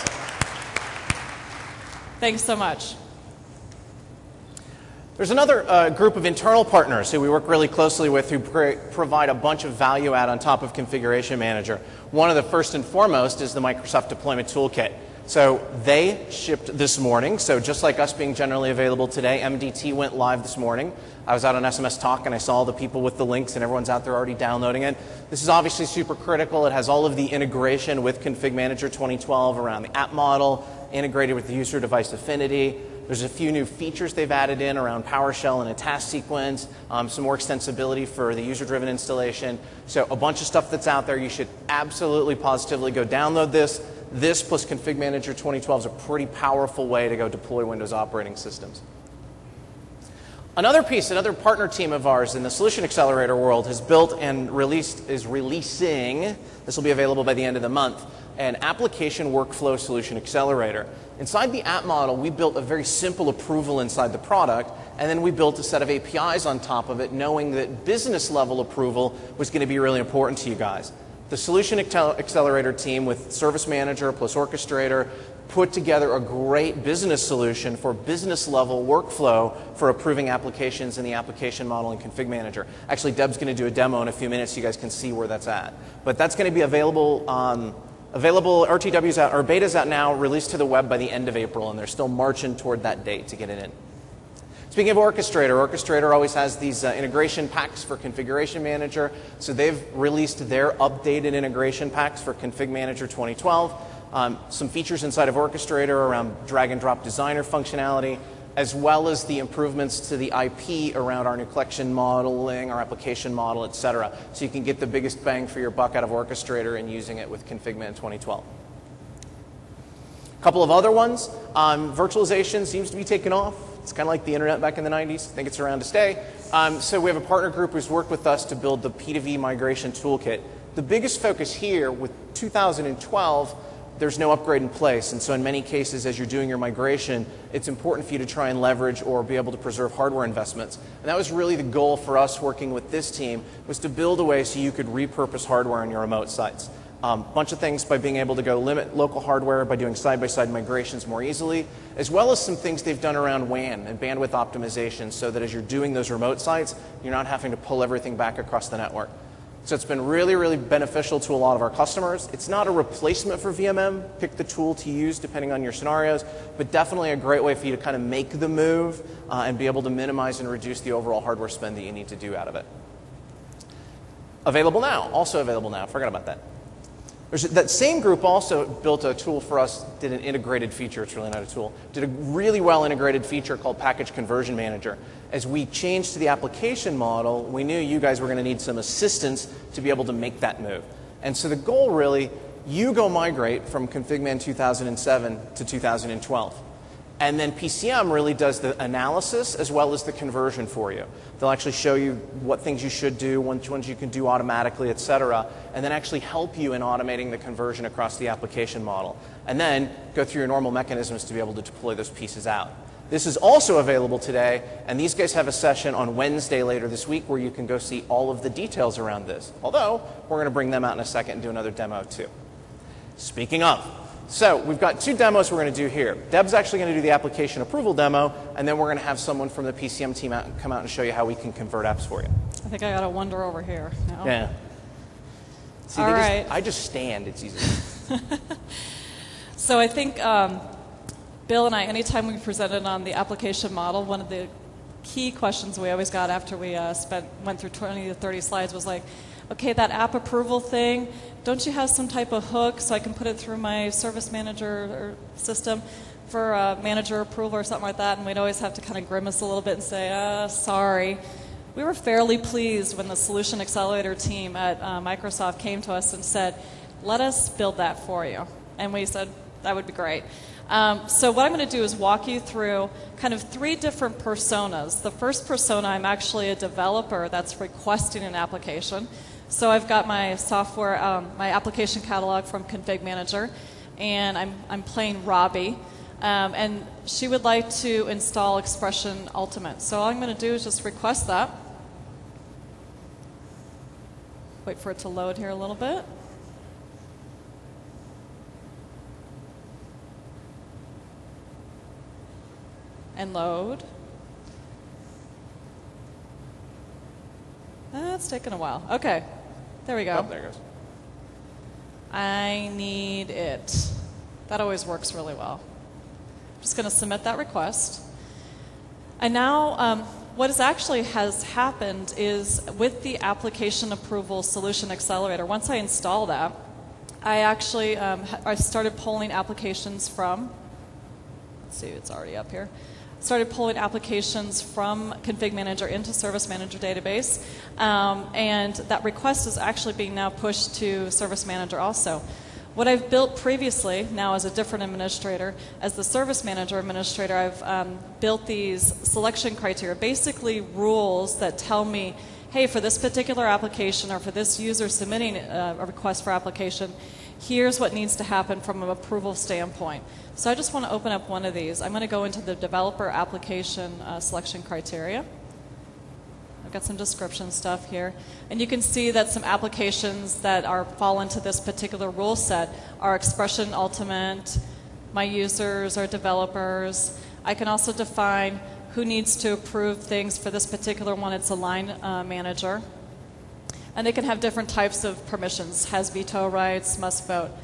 Thanks so much. There's another uh, group of internal partners who we work really closely with who pr provide a bunch of value add on top of Configuration Manager. One of the first and foremost is the Microsoft Deployment Toolkit. So they shipped this morning, so just like us being generally available today, M D T went live this morning. I was out on S M S Talk and I saw the people with the links and everyone's out there already downloading it. This is obviously super critical. It has all of the integration with Config Manager twenty twelve around the app model, integrated with the user device affinity. There's a few new features they've added in around PowerShell and a task sequence, um, some more extensibility for the user-driven installation. So a bunch of stuff that's out there. You should absolutely positively go download this. This plus Config Manager twenty twelve is a pretty powerful way to go deploy Windows operating systems. Another piece, another partner team of ours in the Solution Accelerator world has built and released, is releasing, this will be available by the end of the month, an application workflow solution accelerator. Inside the app model, we built a very simple approval inside the product, and then we built a set of A P Is on top of it, knowing that business level approval was going to be really important to you guys. The Solution Accelerator team with Service Manager plus Orchestrator put together a great business solution for business level workflow for approving applications in the application model and Config Manager. Actually, Deb's going to do a demo in a few minutes so you guys can see where that's at. But that's going to be available um, Available R T Ws out, or betas out now, released to the web by the end of April, and they're still marching toward that date to get it in. Speaking of Orchestrator, Orchestrator always has these uh, integration packs for Configuration Manager. So they've released their updated integration packs for Config Manager twenty twelve. Um, some features inside of Orchestrator around drag and drop designer functionality, as well as the improvements to the I P around our new collection modeling, our application model, et cetera. So you can get the biggest bang for your buck out of Orchestrator and using it with Config Man twenty twelve. A couple of other ones. Um, virtualization seems to be taking off. It's kind of like the internet back in the nineties. I think it's around to stay. Um, so we have a partner group who's worked with us to build the P two V migration toolkit. The biggest focus here with two thousand twelve, there's no upgrade in place. And so in many cases, as you're doing your migration, it's important for you to try and leverage or be able to preserve hardware investments. And that was really the goal for us working with this team, was to build a way so you could repurpose hardware on your remote sites. A um, bunch of things by being able to go limit local hardware, by doing side-by-side migrations more easily, as well as some things they've done around W A N and bandwidth optimization so that as you're doing those remote sites, you're not having to pull everything back across the network. So it's been really, really beneficial to a lot of our customers. It's not a replacement for V M M. Pick the tool to use depending on your scenarios, but definitely a great way for you to kind of make the move uh, and be able to minimize and reduce the overall hardware spend that you need to do out of it. Available now, also available now. Forgot about that. There's, that same group also built a tool for us, did an integrated feature, it's really not a tool, did a really well integrated feature called Package Conversion Manager. As we changed to the application model, we knew you guys were going to need some assistance to be able to make that move. And so the goal really, you go migrate from ConfigMan two thousand seven to two thousand twelve. And then P C M really does the analysis as well as the conversion for you. They'll actually show you what things you should do, which ones you can do automatically, et cetera, and then actually help you in automating the conversion across the application model. And then go through your normal mechanisms to be able to deploy those pieces out. This is also available today, and these guys have a session on Wednesday later this week where you can go see all of the details around this. Although, we're going to bring them out in a second and do another demo too. Speaking of, so we've got two demos we're going to do here. Deb's actually going to do the application approval demo, and then we're going to have someone from the P C M team out and come out and show you how we can convert apps for you. I think I got to wander over here now. Yeah. See, All they right. Just, I just stand. It's easy. So I think um, Bill and I, anytime we presented on the application model, one of the key questions we always got after we uh, spent went through twenty to thirty slides was like, okay, that app approval thing, don't you have some type of hook so I can put it through my service manager or system for uh, manager approval or something like that? And we'd always have to kind of grimace a little bit and say, uh, sorry. We were fairly pleased when the Solution Accelerator team at uh, Microsoft came to us and said, let us build that for you. And we said, that would be great. Um, so what I'm going to do is walk you through kind of three different personas. The first persona, I'm actually a developer that's requesting an application. So I've got my software, um, my application catalog from Config Manager, and I'm, I'm playing Robbie. Um, and she would like to install Expression Ultimate. So all I'm going to do is just request that. Wait for it to load here a little bit. And load. That's taking a while. Okay, there we go. Oh, there it goes. I need it. That always works really well. I'm just going to submit that request. And now um, what is actually has happened is with the application approval solution accelerator, once I install that, I actually um, I started pulling applications from, let's see, it's already up here. Started pulling applications from Config Manager into Service Manager database, um, and that request is actually being now pushed to Service Manager also. What I've built previously, now as a different administrator, as the Service Manager administrator, I've um, built these selection criteria, basically rules that tell me, hey, for this particular application or for this user submitting a, a request for application, here's what needs to happen from an approval standpoint. So I just want to open up one of these. I'm going to go into the developer application uh, selection criteria. I've got some description stuff here. And you can see that some applications that are fall into this particular rule set are Expression Ultimate, my users are developers. I can also define who needs to approve things. For this particular one, it's a line uh, manager. And they can have different types of permissions, has veto rights, must vote.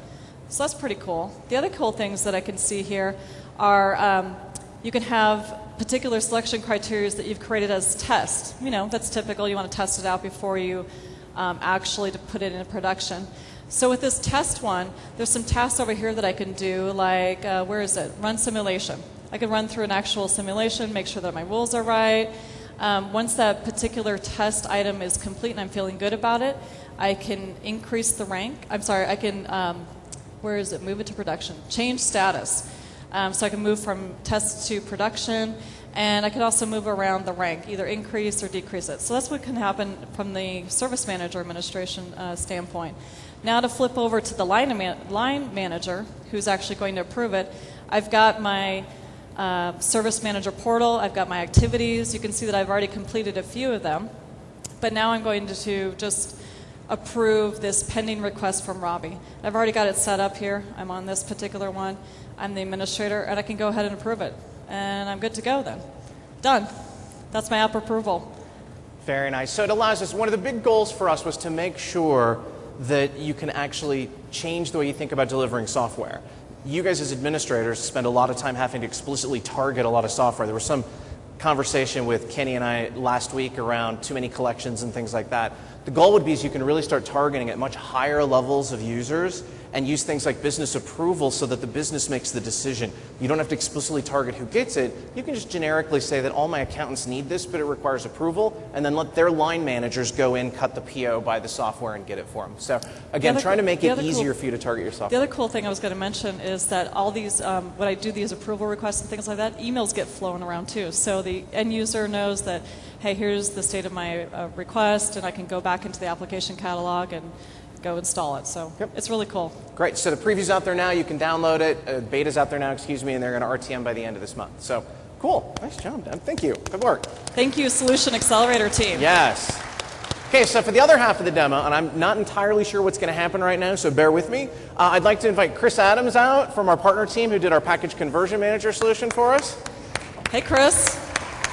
So that's pretty cool. The other cool things that I can see here are um, you can have particular selection criteria that you've created as tests. You know, that's typical. You want to test it out before you um, actually to put it into production. So with this test one, there's some tasks over here that I can do, like, uh, where is it? Run simulation. I can run through an actual simulation, make sure that my rules are right. Um, once that particular test item is complete and I'm feeling good about it, I can increase the rank. I'm sorry, I can, um, where is it? Move it to production. Change status. Um, so I can move from test to production, and I can also move around the rank, either increase or decrease it. So that's what can happen from the service manager administration uh, standpoint. Now to flip over to the line, man line manager, who's actually going to approve it, I've got my uh, service manager portal, I've got my activities. You can see that I've already completed a few of them, but now I'm going to, to just approve this pending request from Robbie. I've already got it set up here. I'm on this particular one. I'm the administrator, and I can go ahead and approve it. And I'm good to go then. Done. That's my app approval. Very nice. So it allows us, one of the big goals for us was to make sure that you can actually change the way you think about delivering software. You guys as administrators spend a lot of time having to explicitly target a lot of software. There was some conversation with Kenny and I last week around too many collections and things like that. The goal would be is you can really start targeting at much higher levels of users and use things like business approval so that the business makes the decision. You don't have to explicitly target who gets it. You can just generically say that all my accountants need this, but it requires approval, and then let their line managers go in, cut the P O, buy the software, and get it for them. So again, other, trying to make it easier cool, for you to target your software. The other cool thing I was going to mention is that all these, um, when I do these approval requests and things like that, emails get flowing around too. So the end user knows that, hey, here's the state of my uh, request, and I can go back into the application catalog and go install it. So yep. It's really cool. Great. So the preview's out there now. You can download it. Uh, beta's out there now, excuse me, and they're going to R T M by the end of this month. So cool. Nice job, Dan. Thank you. Good work. Thank you, Solution Accelerator team. Yes. Okay, so for the other half of the demo, and I'm not entirely sure what's going to happen right now, so bear with me. Uh, I'd like to invite Chris Adams out from our partner team who did our Package Conversion Manager solution for us. Hey, Chris.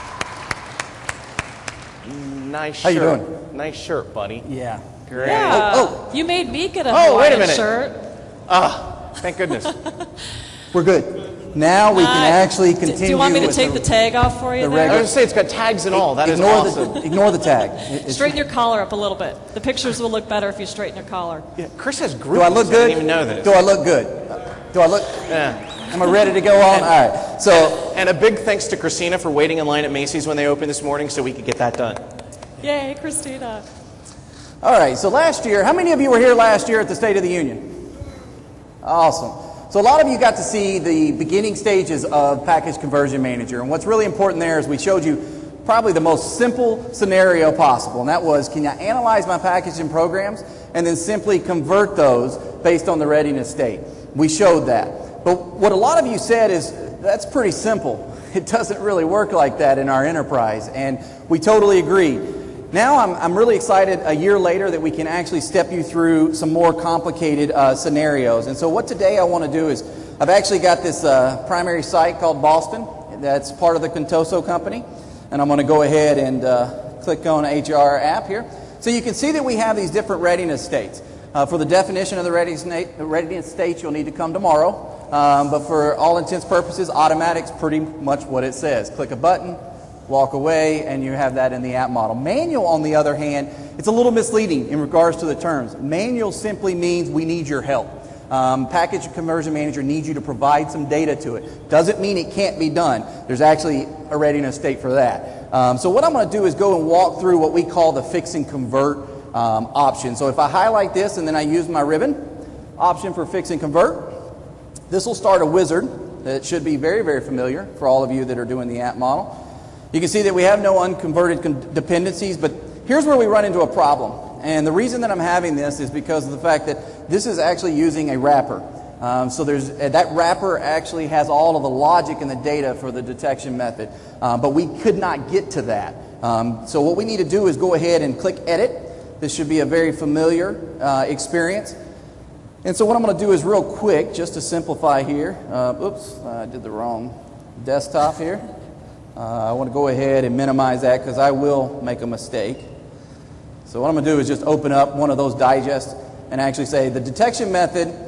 Nice How shirt. you doing? Nice shirt, buddy. Yeah. Great. Yeah. Oh, oh. You made me get a Oh, wait a Hawaiian minute. shirt. Ah, thank goodness. We're good. Now we can Uh, actually d- continue. Do you want me to with take the, tag off for you the there? I regular- was going to say it's got tags and all. That is ignore awesome. the ignore the tag. It- it's- Straighten your collar up a little bit. The pictures will look better if you straighten your collar. Yeah, Chris has groupies. Do I look good? I didn't even know this. Do I look good? Do I look? Yeah. Am I ready to go on? All right. So And a big thanks to Christina for waiting in line at Macy's when they opened this morning so we could get that done. Yay, Christina. all right. So last year, how many of you were here last year at the State of the Union? Awesome. So a lot of you got to see the beginning stages of Package Conversion Manager. And what's really important there is we showed you probably the most simple scenario possible. And that was, can I analyze my package and programs and then simply convert those based on the readiness state? We showed that. But what a lot of you said is, that's pretty simple. It doesn't really work like that in our enterprise. And we totally agree. Now I'm, I'm really excited a year later that we can actually step you through some more complicated uh, scenarios. And so what today I want to do is, I've actually got this uh, primary site called Boston that's part of the Contoso company. And I'm going to go ahead and uh, click on H R app here. So you can see that we have these different readiness states. Uh, for the definition of the readiness, readiness state, you'll need to come tomorrow. Um, but for all intents and purposes, automatic's pretty much what it says. Click a button, walk away, and you have that in the app model. Manual, on the other hand, it's a little misleading in regards to the terms. Manual simply means we need your help. Um, Package Conversion Manager needs you to provide some data to it. Doesn't mean it can't be done. There's actually a readiness state for that. Um, so what I'm going to do is go and walk through what we call the fix and convert um, option. So if I highlight this and then I use my ribbon option for fix and convert, this will start a wizard that should be very, very familiar for all of you that are doing the app model. You can see that we have no unconverted con- dependencies, but here's where we run into a problem. And the reason that I'm having this is because of the fact that this is actually using a wrapper. Um, so there's uh, that wrapper actually has all of the logic and the data for the detection method, uh, but we could not get to that. Um, so what we need to do is go ahead and click Edit. This should be a very familiar uh, experience. And so what I'm going to do is real quick, just to simplify here. Uh, oops, I did the wrong desktop here. Uh, I want to go ahead and minimize that because I will make a mistake. So what I'm going to do is just open up one of those digests and actually say the detection method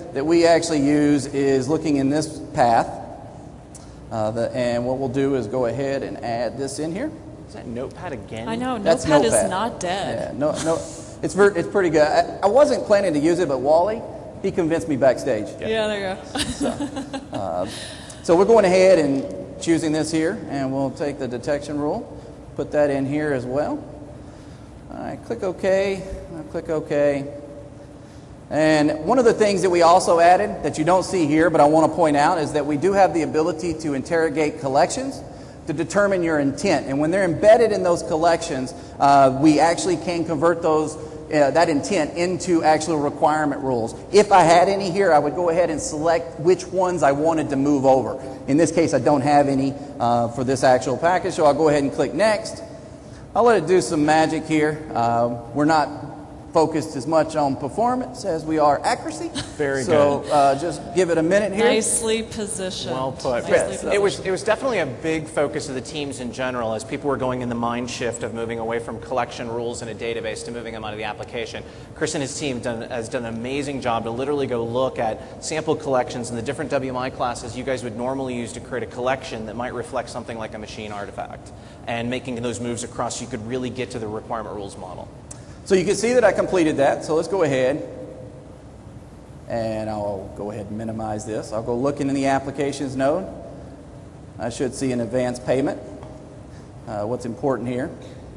that we actually use is looking in this path. Uh, the, and what we'll do is go ahead and add this in here. Is that Notepad again? I know, That's Notepad, Notepad. is not dead. Yeah, no, no, it's ver- it's pretty good. I, I wasn't planning to use it, but Wally, he convinced me backstage. Yeah, there you go. So we're going ahead and choosing this here, and we'll take the detection rule, put that in here as well. All right, click OK. I'll click OK. And one of the things that we also added that you don't see here, but I want to point out, is that we do have the ability to interrogate collections to determine your intent. And when they're embedded in those collections, uh, we actually can convert those uh, that intent into actual requirement rules. If I had any here, I would go ahead and select which ones I wanted to move over. In this case, I don't have any uh, for this actual package, so I'll go ahead and click Next. I'll let it do some magic here. Uh, we're not focused as much on performance as we are accuracy. Very so, good. So uh, just give it a minute here. Nicely positioned. Well put. Nicely Yes. positioned. It was it was definitely a big focus of the teams in general as people were going in the mind shift of moving away from collection rules in a database to moving them out of the application. Chris and his team done, has done an amazing job to literally go look at sample collections and the different W M I classes you guys would normally use to create a collection that might reflect something like a machine artifact, and making those moves across so you could really get to the requirement rules model. So you can see that I completed that. So let's go ahead and I'll go ahead and minimize this. I'll go look into the applications node. I should see an advanced payment. Uh, what's important here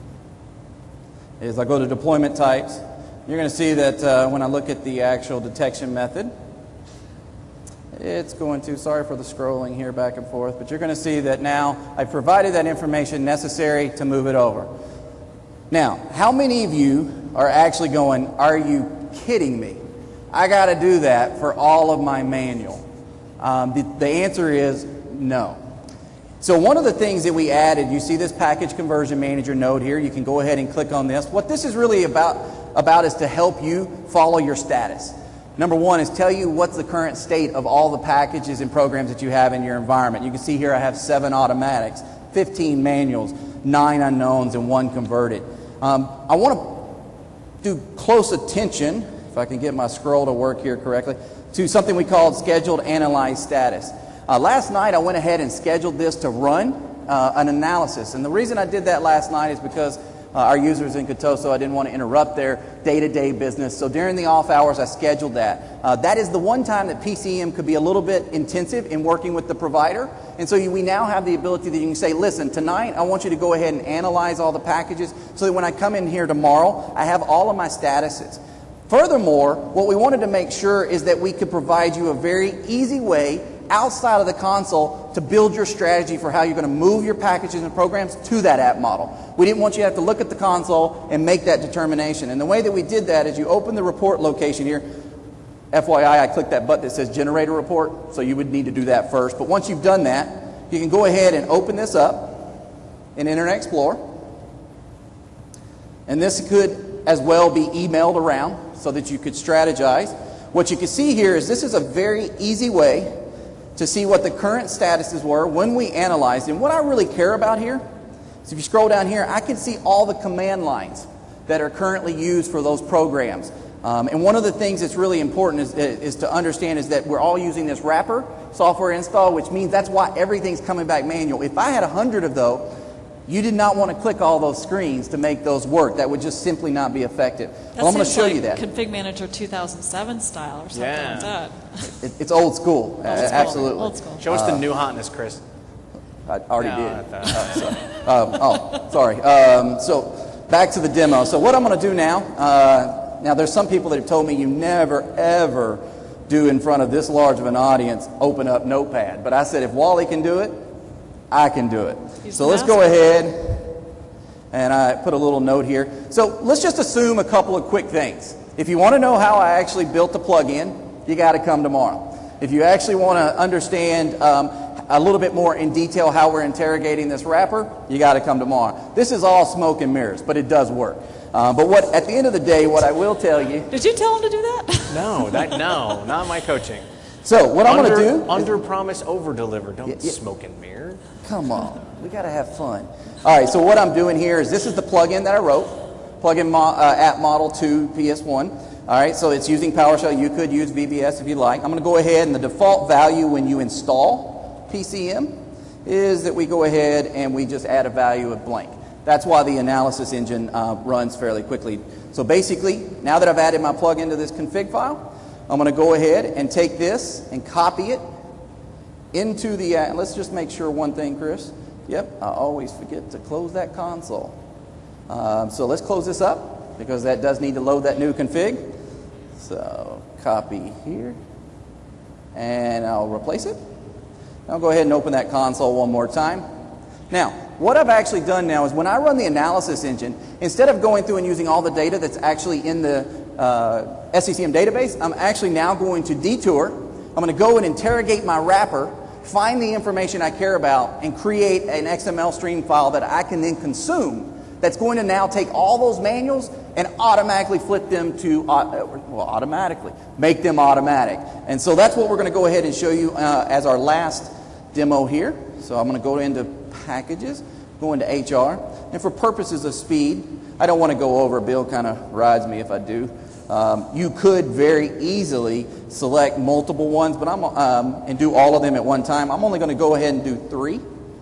is I go to deployment types. You're going to see that uh, when I look at the actual detection method, it's going to, sorry for the scrolling here back and forth, but you're going to see that now I've provided that information necessary to move it over. Now, how many of you are actually going, are you kidding me? I got to do that for all of my manual. Um, the, the answer is no. So one of the things that we added, you see this package conversion manager node here. You can go ahead and click on this. What this is really about, about is to help you follow your status. Number one is tell you what's the current state of all the packages and programs that you have in your environment. You can see here I have seven automatics, fifteen manuals, nine unknowns, and one converted. Um, I want to do close attention, if I can get my scroll to work here correctly, to something we called scheduled analyze status. Uh, last night I went ahead and scheduled this to run uh, an analysis. And the reason I did that last night is because uh, our users in Katoso, I didn't want to interrupt their day-to-day business. So during the off hours, I scheduled that. Uh, that is the one time that P C M could be a little bit intensive in working with the provider. And so you, we now have the ability that you can say, listen, tonight I want you to go ahead and analyze all the packages so that when I come in here tomorrow, I have all of my statuses. Furthermore, what we wanted to make sure is that we could provide you a very easy way outside of the console to build your strategy for how you're going to move your packages and programs to that app model. We didn't want you to have to look at the console and make that determination. And the way that we did that is you open the report location here. F Y I, I clicked that button that says generate a report, so you would need to do that first. But once you've done that, you can go ahead and open this up in Internet Explorer. And this could as well be emailed around so that you could strategize. What you can see here is this is a very easy way to see what the current statuses were when we analyzed. And what I really care about here is if you scroll down here, I can see all the command lines that are currently used for those programs. Um, and one of the things that's really important is, is to understand is that we're all using this wrapper software install, which means that's why everything's coming back manual. If I had a hundred of those, you did not want to click all those screens to make those work. That would just simply not be effective. That well, I'm going to seems show like you that. Config Manager two thousand seven style or something Yeah. like that. It, it's old school. Old uh, school. Absolutely. Old school. Show us the new hotness, Chris. I already No, did. not that. Oh, sorry. Um, oh, sorry. Um, so back to the demo. So what I'm going to do now, uh, now there's some people that have told me you never, ever do in front of this large of an audience open up Notepad. But I said if Wally can do it, I can do it. He's so the let's go master. ahead and I put a little note here. So let's just assume a couple of quick things. If you want to know how I actually built the plugin, you got to come tomorrow. If you actually want to understand um, a little bit more in detail how we're interrogating this wrapper, you got to come tomorrow. This is all smoke and mirrors, but it does work. Uh, but what at the end of the day, what I will tell you. Did you tell him to do that? No, that no, not my coaching. So what I'm going to do. Under promise, over deliver. Don't Yeah, yeah. smoke and mirror. Come on, we got to have fun. All right, so what I'm doing here is this is the plugin that I wrote, plugin mo uh, app model to P S one. All right, so it's using PowerShell. You could use V B S if you like. I'm going to go ahead, and the default value when you install P C M is that we go ahead and we just add a value of blank. That's why the analysis engine uh, runs fairly quickly. So basically, now that I've added my plugin to this config file, I'm going to go ahead and take this and copy it into the, uh, let's just make sure one thing, Chris. Yep, I always forget to close that console. Um, so let's close this up because that does need to load that new config. So copy here, and I'll replace it. I'll go ahead and open that console one more time. Now, what I've actually done now is when I run the analysis engine, instead of going through and using all the data that's actually in the uh, S C C M database, I'm actually now going to detour. I'm going to go and interrogate my wrapper, find the information I care about, and create an X M L stream file that I can then consume that's going to now take all those manuals and automatically flip them to, uh, well, automatically, make them automatic. And so that's what we're going to go ahead and show you uh, as our last demo here. So I'm going to go into Packages, go into H R, and for purposes of speed, I don't want to go over, Bill kind of rides me if I do. Um, you could very easily select multiple ones, but I'm um, and do all of them at one time. I'm only going to go ahead and do three.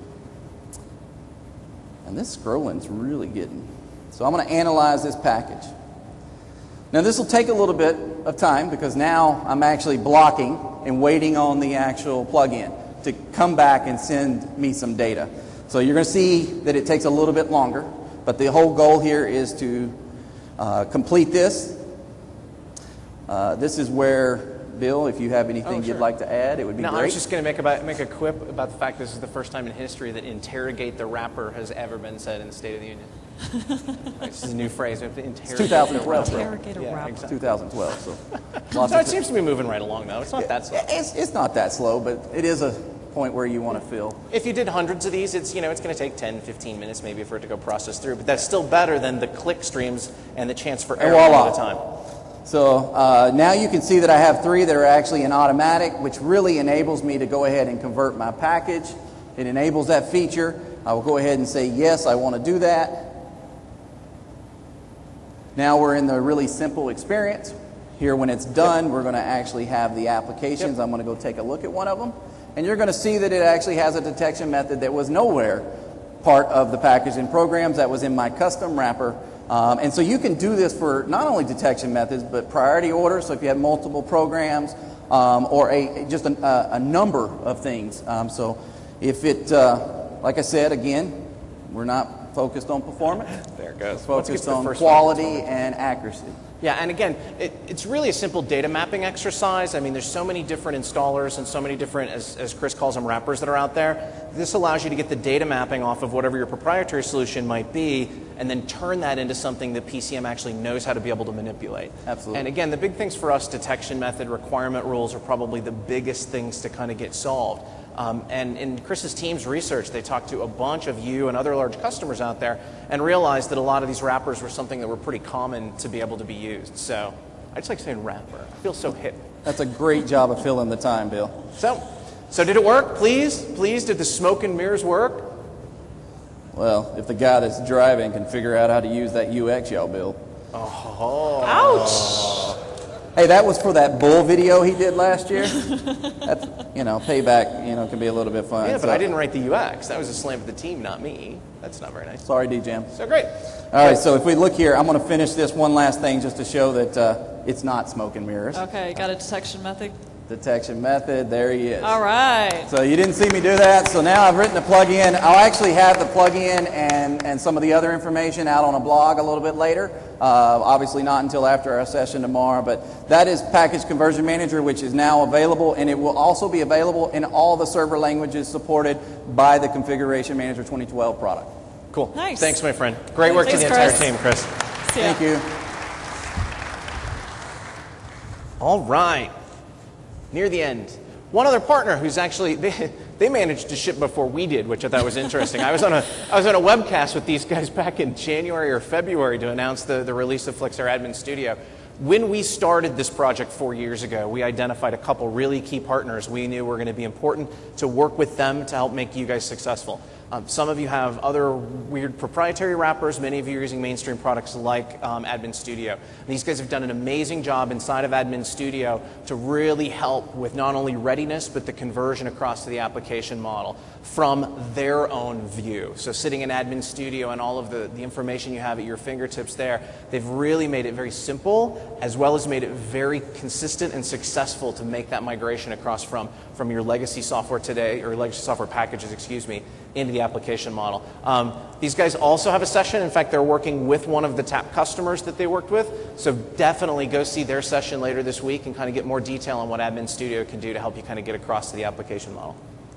And this scrolling's really getting. So I'm going to analyze this package. Now this will take a little bit of time because now I'm actually blocking and waiting on the actual plugin to come back and send me some data. So you're going to see that it takes a little bit longer, but the whole goal here is to uh, complete this. Uh, this is where, Bill, if you have anything oh, sure. you'd like to add, it would be no, great. I was just going to make, about, make a quip about the fact this is the first time in history that interrogate the wrapper has ever been said in the State of the Union. This is a new phrase. We have to interrogate it's twenty twelve. Interrogate a yeah, wrapper. exactly. twenty twelve, so. So it seems to be moving right along, though. It's not that slow. It's, it's not that slow, but it is a point where you want to fill. If you did hundreds of these, it's, you know, it's going to take ten, fifteen minutes maybe for it to go process through, but that's still better than the click streams and the chance for error all the time. So uh, now you can see that I have three that are actually in automatic, which really enables me to go ahead and convert my package. It enables that feature. I will go ahead and say, yes, I want to do that. Now we're in the really simple experience. Here when it's done, yep. We're going to actually have the applications. Yep. I'm going to go take a look at one of them. And you're going to see that it actually has a detection method that was nowhere part of the package and programs. That was in my custom wrapper. Um, and so you can do this for not only detection methods, but priority order. So if you have multiple programs um, or a just a, a number of things. Um, so if it, uh, like I said, again, we're not focused on performance. There it goes. We're focused on quality and accuracy. Yeah, and again, it, it's really a simple data mapping exercise. I mean, there's so many different installers and so many different, as, as Chris calls them, wrappers that are out there. This allows you to get the data mapping off of whatever your proprietary solution might be and then turn that into something that P C M actually knows how to be able to manipulate. Absolutely. And again, the big things for us, detection method, requirement rules are probably the biggest things to kind of get solved. Um, and in Chris's team's research, they talked to a bunch of you and other large customers out there and realized that a lot of these wrappers were something that were pretty common to be able to be used. So I just like saying wrapper. I feel so hip. That's a great job of filling the time, Bill. So, so did it work? Please? Please, did the smoke and mirrors work? Well, if the guy that's driving can figure out how to use that U X, y'all, Bill. Oh. Ouch! Hey, that was for that bull video he did last year. That's, you know, payback, you know, can be a little bit fun. Yeah, but so. I didn't write the U X. That was a slam for the team, not me. That's not very nice. Sorry, D-Jam. So great. All right, so if we look here, I'm going to finish this one last thing just to show that uh, it's not smoke and mirrors. Okay, got a detection method. Detection method, there he is. All right. So you didn't see me do that, so now I've written the plug-in. I'll actually have the plug-in and, and some of the other information out on a blog a little bit later. Uh, obviously not until after our session tomorrow, but that is Package Conversion Manager, which is now available, and it will also be available in all the server languages supported by the Configuration Manager twenty twelve product. Cool. Nice. Thanks, my friend. Great work Thanks, to the entire Chris. team, Chris. See ya. Thank you. All right. Near the end. One other partner who's actually, they, they managed to ship before we did, which I thought was interesting. I was on a I was on a webcast with these guys back in January or February to announce the, the release of Flexair Admin Studio. When we started this project four years ago, we identified a couple really key partners we knew were going to be important to work with them to help make you guys successful. Um, some of you have other weird proprietary wrappers. Many of you are using mainstream products like um, Admin Studio. And these guys have done an amazing job inside of Admin Studio to really help with not only readiness, but the conversion across to the application model from their own view. So sitting in Admin Studio and all of the, the information you have at your fingertips there, they've really made it very simple, as well as made it very consistent and successful to make that migration across from, from your legacy software today, or legacy software packages, excuse me, into the application model. Um, these guys also have a session. In fact, they're working with one of the T A P customers that they worked with. So definitely go see their session later this week and kind of get more detail on what Admin Studio can do to help you kind of get across to the application model.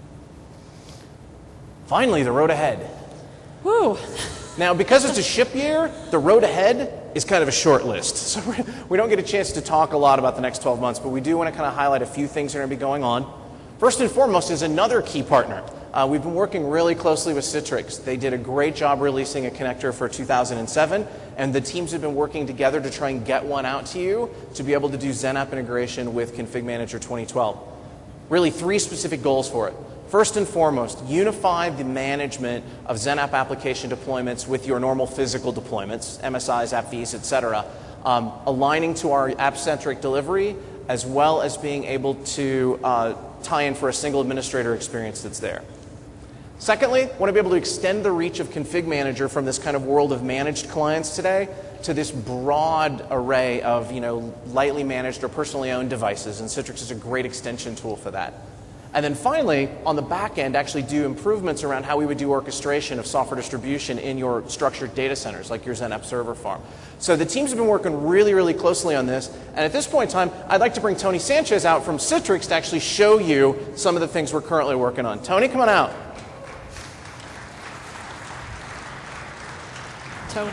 Finally, the road ahead. Woo! Now, because it's a ship year, the road ahead is kind of a short list. So we don't get a chance to talk a lot about the next twelve months, but we do want to kind of highlight a few things that are going to be going on. First and foremost is another key partner. Uh, we've been working really closely with Citrix. They did a great job releasing a connector for two thousand seven, and the teams have been working together to try and get one out to you to be able to do XenApp integration with Config Manager twenty twelve. Really three specific goals for it. First and foremost, unify the management of XenApp application deployments with your normal physical deployments, M S Is, AppVs, et cetera, um, aligning to our app-centric delivery, as well as being able to uh, tie in for a single administrator experience that's there. Secondly, want to be able to extend the reach of Config Manager from this kind of world of managed clients today to this broad array of, you know, lightly managed or personally owned devices, and Citrix is a great extension tool for that. And then finally, on the back end, actually do improvements around how we would do orchestration of software distribution in your structured data centers, like your XenApp server farm. So the teams have been working really, really closely on this. And at this point in time, I'd like to bring Tony Sanchez out from Citrix to actually show you some of the things we're currently working on. Tony, come on out. Tony.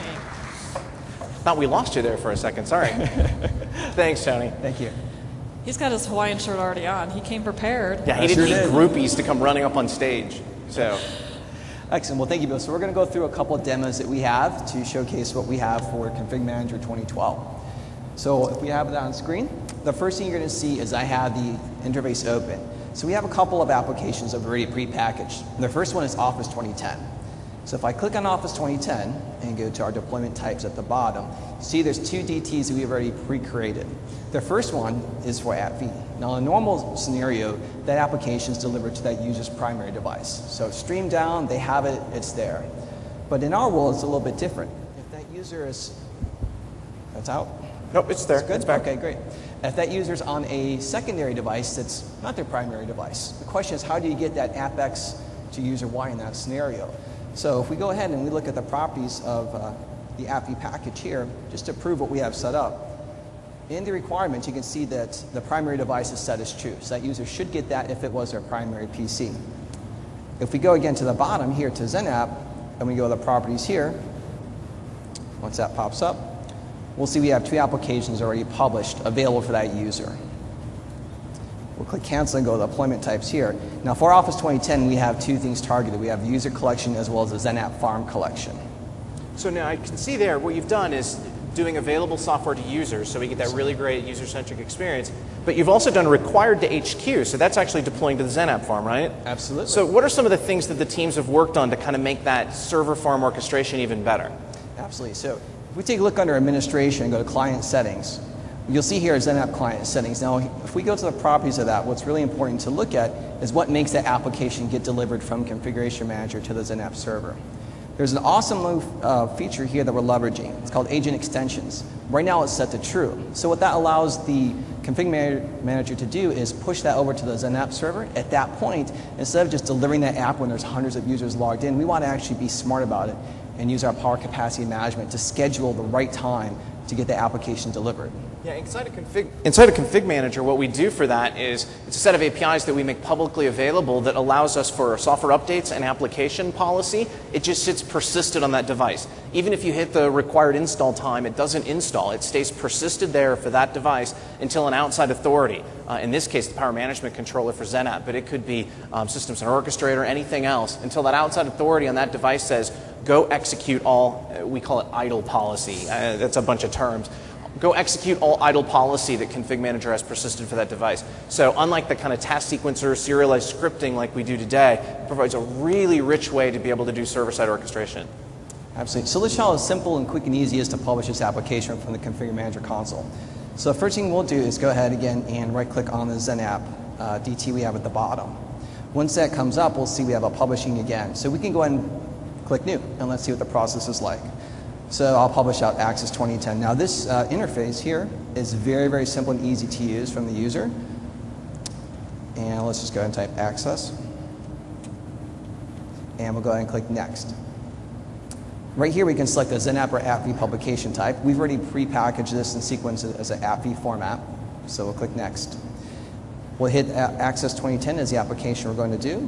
Thought we lost you there for a second. Sorry. Thanks, Tony. Thank you. He's got his Hawaiian shirt already on. He came prepared. Yeah, he didn't need groupies to come running up on stage. So, excellent. Well, thank you, Bill. So we're going to go through a couple of demos that we have to showcase what we have for Config Manager twenty twelve. So if we have that on screen, the first thing you're going to see is I have the interface open. So we have a couple of applications that are already prepackaged. The first one is Office twenty ten. So if I click on Office twenty ten and go to our deployment types at the bottom, see there's two D Ts that we've already pre-created. The first one is for AppV. Now in a normal scenario, that application is delivered to that user's primary device. So stream down, they have it, it's there. But in our world, it's a little bit different. If that user is, that's out? Nope, it's there. It's good? It's back. Okay, great. If that user's on a secondary device that's not their primary device, the question is how do you get that app X to user Y in that scenario? So if we go ahead and we look at the properties of uh, the AppV package here, just to prove what we have set up, in the requirements you can see that the primary device is set as true. So that user should get that if it was their primary P C. If we go again to the bottom here to XenApp, and we go to the properties here, once that pops up, we'll see we have two applications already published available for that user. We'll click cancel and go to deployment types here. Now for Office twenty ten, we have two things targeted. We have the user collection as well as the XenApp farm collection. So now I can see there what you've done is doing available software to users so we get that really great user-centric experience. But you've also done required to H Q, so that's actually deploying to the XenApp farm, right? Absolutely. So what are some of the things that the teams have worked on to kind of make that server farm orchestration even better? Absolutely. So if we take a look under administration and go to client settings, you'll see here XenApp client settings. Now, if we go to the properties of that, what's really important to look at is what makes that application get delivered from Configuration Manager to the XenApp server. There's an awesome new uh, feature here that we're leveraging. It's called agent extensions. Right now it's set to true. So what that allows the Config Manager to do is push that over to the XenApp server. At that point, instead of just delivering that app when there's hundreds of users logged in, we want to actually be smart about it and use our power capacity management to schedule the right time to get the application delivered. Yeah, inside of, config, inside of Config Manager, what we do for that is it's a set of A P Is that we make publicly available that allows us for software updates and application policy. It just sits persisted on that device. Even if you hit the required install time, it doesn't install. It stays persisted there for that device until an outside authority, uh, in this case the power management controller for XenApp, but it could be um, System Center Orchestrator, anything else, until that outside authority on that device says, go execute all, uh, we call it idle policy. Uh, that's a bunch of terms. go execute all idle policy that Config Manager has persisted for that device. So unlike the kind of task sequencer, serialized scripting like we do today, it provides a really rich way to be able to do server-side orchestration. Absolutely. So let's show how simple and quick and easy it is to publish this application from the Configure Manager console. So the first thing we'll do is go ahead again and right-click on the XenApp uh, D T we have at the bottom. Once that comes up, we'll see we have a publishing again. So we can go ahead and click New, and let's see what the process is like. So I'll publish out Access twenty ten. Now this uh, interface here is very, very simple and easy to use from the user. And let's just go ahead and type Access. And we'll go ahead and click Next. Right here we can select the XenApp or AppV publication type. We've already pre-packaged this and sequenced it as an AppV format. So we'll click Next. We'll hit Access twenty ten as the application we're going to do.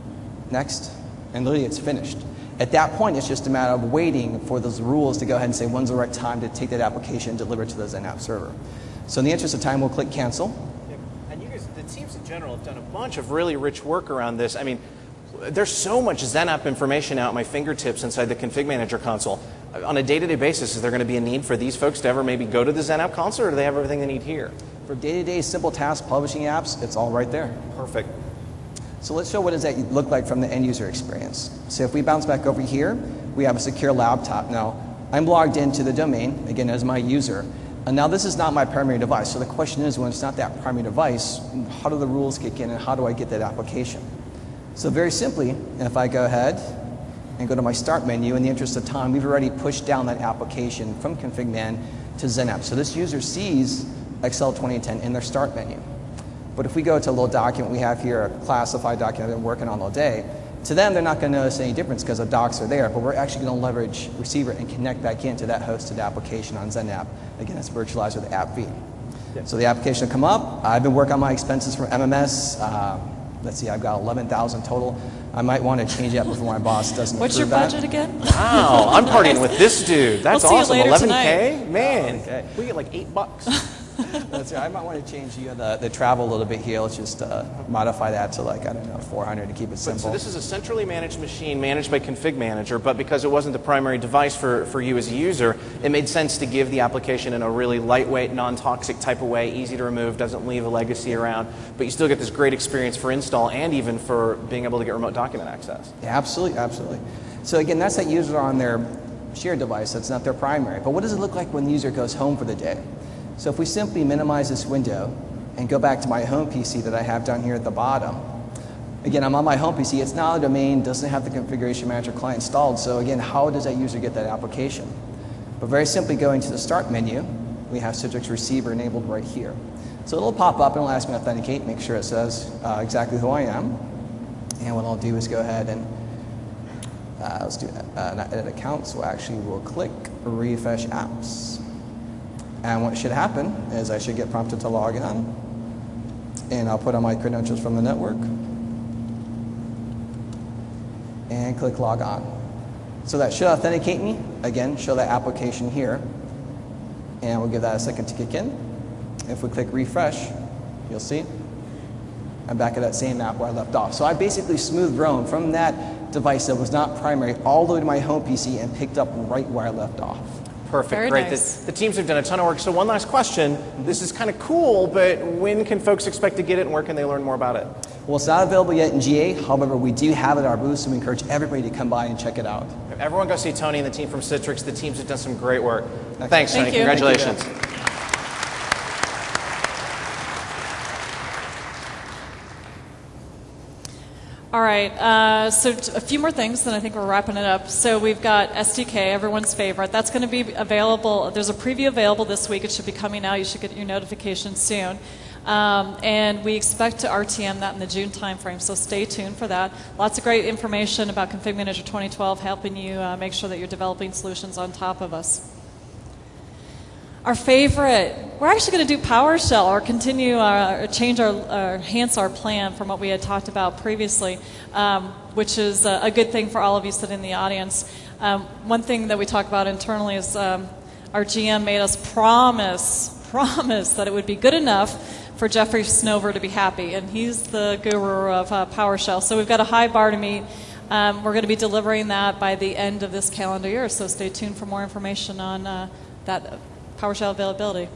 Next. And literally it's finished. At that point, it's just a matter of waiting for those rules to go ahead and say when's the right time to take that application and deliver it to the XenApp server. So in the interest of time, we'll click Cancel. And you guys, the teams in general have done a bunch of really rich work around this. I mean, there's so much XenApp information out at my fingertips inside the Config Manager console. On a day-to-day basis, is there going to be a need for these folks to ever maybe go to the XenApp console, or do they have everything they need here? For day-to-day simple task publishing apps, it's all right there. Perfect. So let's show what does that look like from the end user experience. So if we bounce back over here, we have a secure laptop. Now, I'm logged into the domain, again, as my user. And now this is not my primary device. So the question is, when it's not that primary device, how do the rules kick in and how do I get that application? So very simply, if I go ahead and go to my Start menu, in the interest of time, we've already pushed down that application from ConfigMan to XenApp. So this user sees Excel twenty ten in their Start menu. But if we go to a little document we have here, a classified document I've been working on all day, to them they're not going to notice any difference because the docs are there, but we're actually going to leverage Receiver and connect back into that hosted application on XenApp. Again, it's virtualized with AppV. Yeah. So the application will come up. I've been working on my expenses from M M S. Uh, let's see, I've got eleven thousand total. I might want to change that before my boss doesn't What's your that. budget again? Wow, I'm partying with this dude. That's we'll see awesome. you later eleven K? tonight. Man, Oh, okay. we get like eight bucks. That's right. I might want to change the, the, the travel a little bit here. Let's just uh, modify that to like, I don't know, four hundred to keep it simple. So this is a centrally managed machine managed by Config Manager, but because it wasn't the primary device for, for you as a user, it made sense to give the application in a really lightweight, non-toxic type of way, easy to remove, doesn't leave a legacy around, but you still get this great experience for install and even for being able to get remote document access. Yeah, absolutely, absolutely. So again, that's that user on their shared device. That's not their primary. But what does it look like when the user goes home for the day? So if we simply minimize this window and go back to my home P C that I have down here at the bottom, again, I'm on my home P C. It's not a domain, doesn't have the Configuration Manager client installed. So again, how does that user get that application? But very simply going to the Start menu, we have Citrix Receiver enabled right here. So it'll pop up and it'll ask me to authenticate, make sure it says uh, exactly who I am. And what I'll do is go ahead and uh, let's do uh, not edit account. So actually we'll click Refresh Apps. And what should happen is I should get prompted to log in, and I'll put on my credentials from the network and click log on. So that should authenticate me. Again, show that application here, and we'll give that a second to kick in. If we click refresh, you'll see I'm back at that same app where I left off. So I basically smooth grown from that device that was not primary all the way to my home P C and picked up right where I left off. Perfect, Very great. nice. The, the teams have done a ton of work. So one last question. This is kind of cool, but when can folks expect to get it and where can they learn more about it? Well, it's not available yet in G A. However, we do have it at our booth, so we encourage everybody to come by and check it out. Everyone go see Tony and the team from Citrix. The teams have done some great work. Excellent. Thanks, Thank Tony. you. Congratulations. Thank you. All right, uh, so t- a few more things, then I think we're wrapping it up. So we've got S D K, everyone's favorite. That's going to be available. There's a preview available this week. It should be coming out. You should get your notification soon. Um, and we expect to R T M that in the June timeframe, so stay tuned for that. Lots of great information about Config Manager twenty twelve, helping you uh, make sure that you're developing solutions on top of us. Our favorite, we're actually going to do PowerShell or continue our, or change our, or enhance our plan from what we had talked about previously, um, which is a, a good thing for all of you sitting in the audience. Um, one thing that we talk about internally is um, our G M made us promise, promise that it would be good enough for Jeffrey Snover to be happy, and he's the guru of uh, PowerShell. So we've got a high bar to meet. Um, we're going to be delivering that by the end of this calendar year, so stay tuned for more information on uh, that PowerShell availability.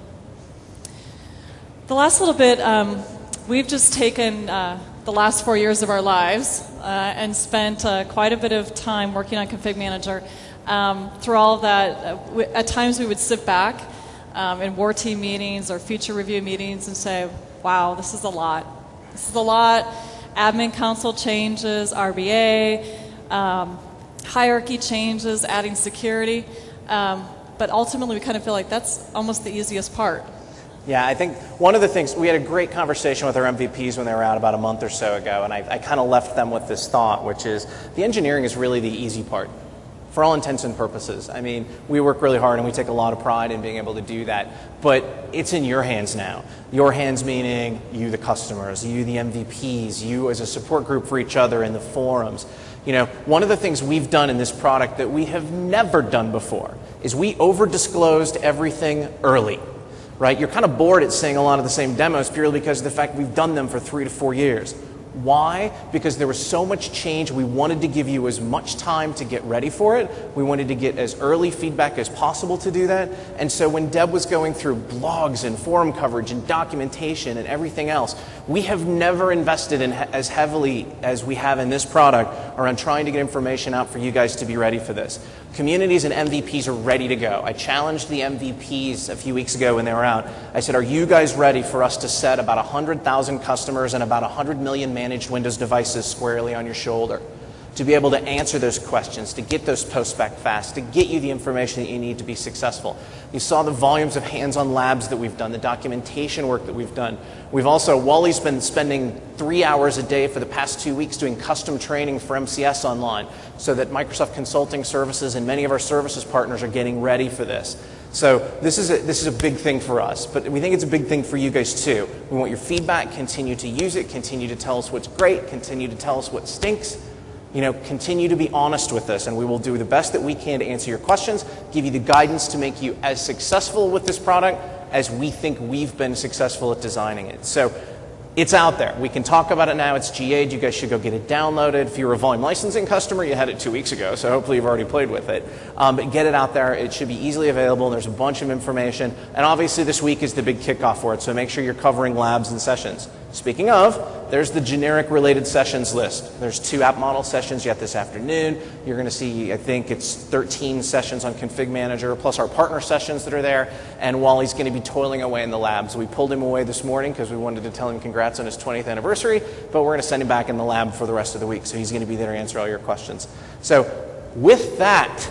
The last little bit, um, we've just taken uh, the last four years of our lives uh, and spent uh, quite a bit of time working on Config Manager. Um, through all of that, uh, we, at times we would sit back um, in war team meetings or feature review meetings and say, wow, this is a lot. This is a lot. Admin console changes, R B A, um, hierarchy changes, adding security. Um, but ultimately, we kind of feel like that's almost the easiest part. Yeah, I think one of the things, we had a great conversation with our M V Ps when they were out about a month or so ago, and I, I kind of left them with this thought, which is the engineering is really the easy part, for all intents and purposes. I mean, we work really hard and we take a lot of pride in being able to do that, but it's in your hands now. Your hands meaning you, the customers, you, the M V Ps, you as a support group for each other in the forums. You know, one of the things we've done in this product that we have never done before is we over-disclosed everything early. Right? You're kind of bored at seeing a lot of the same demos purely because of the fact we've done them for three to four years. Why? Because there was so much change. We wanted to give you as much time to get ready for it. We wanted to get as early feedback as possible to do that. And so when Deb was going through blogs and forum coverage and documentation and everything else, we have never invested in he- as heavily as we have in this product around trying to get information out for you guys to be ready for this. Communities and M V Ps are ready to go. I challenged the M V Ps a few weeks ago when they were out. I said, are you guys ready for us to set about one hundred thousand customers and about one hundred million managed Windows devices squarely on your shoulder? To be able to answer those questions, to get those posts back fast, to get you the information that you need to be successful. You saw the volumes of hands-on labs that we've done, the documentation work that we've done. We've also, Wally's been spending three hours a day for the past two weeks doing custom training for M C S Online so that Microsoft Consulting Services and many of our services partners are getting ready for this. So this is a, this is a big thing for us, but we think it's a big thing for you guys too. We want your feedback, continue to use it, continue to tell us what's great, continue to tell us what stinks. You know, continue to be honest with us, and we will do the best that we can to answer your questions, give you the guidance to make you as successful with this product as we think we've been successful at designing it. So it's out there. We can talk about it now. It's G A'd. You guys should go get it downloaded. If you're a volume licensing customer, you had it two weeks ago, so hopefully you've already played with it. Um, but get it out there. It should be easily available. There's a bunch of information. And obviously this week is the big kickoff for it, so make sure you're covering labs and sessions. Speaking of, there's the generic related sessions list. There's two app model sessions yet this afternoon. You're going to see, I think it's thirteen sessions on Config Manager, plus our partner sessions that are there. And Wally's going to be toiling away in the labs. We pulled him away this morning because we wanted to tell him congrats on his twentieth anniversary, but we're going to send him back in the lab for the rest of the week. So he's going to be there to answer all your questions. So with that,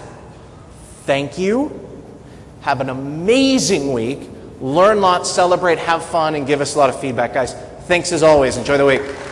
thank you. Have an amazing week. Learn lots, celebrate, have fun, and give us a lot of feedback, guys. Thanks as always. Enjoy the week.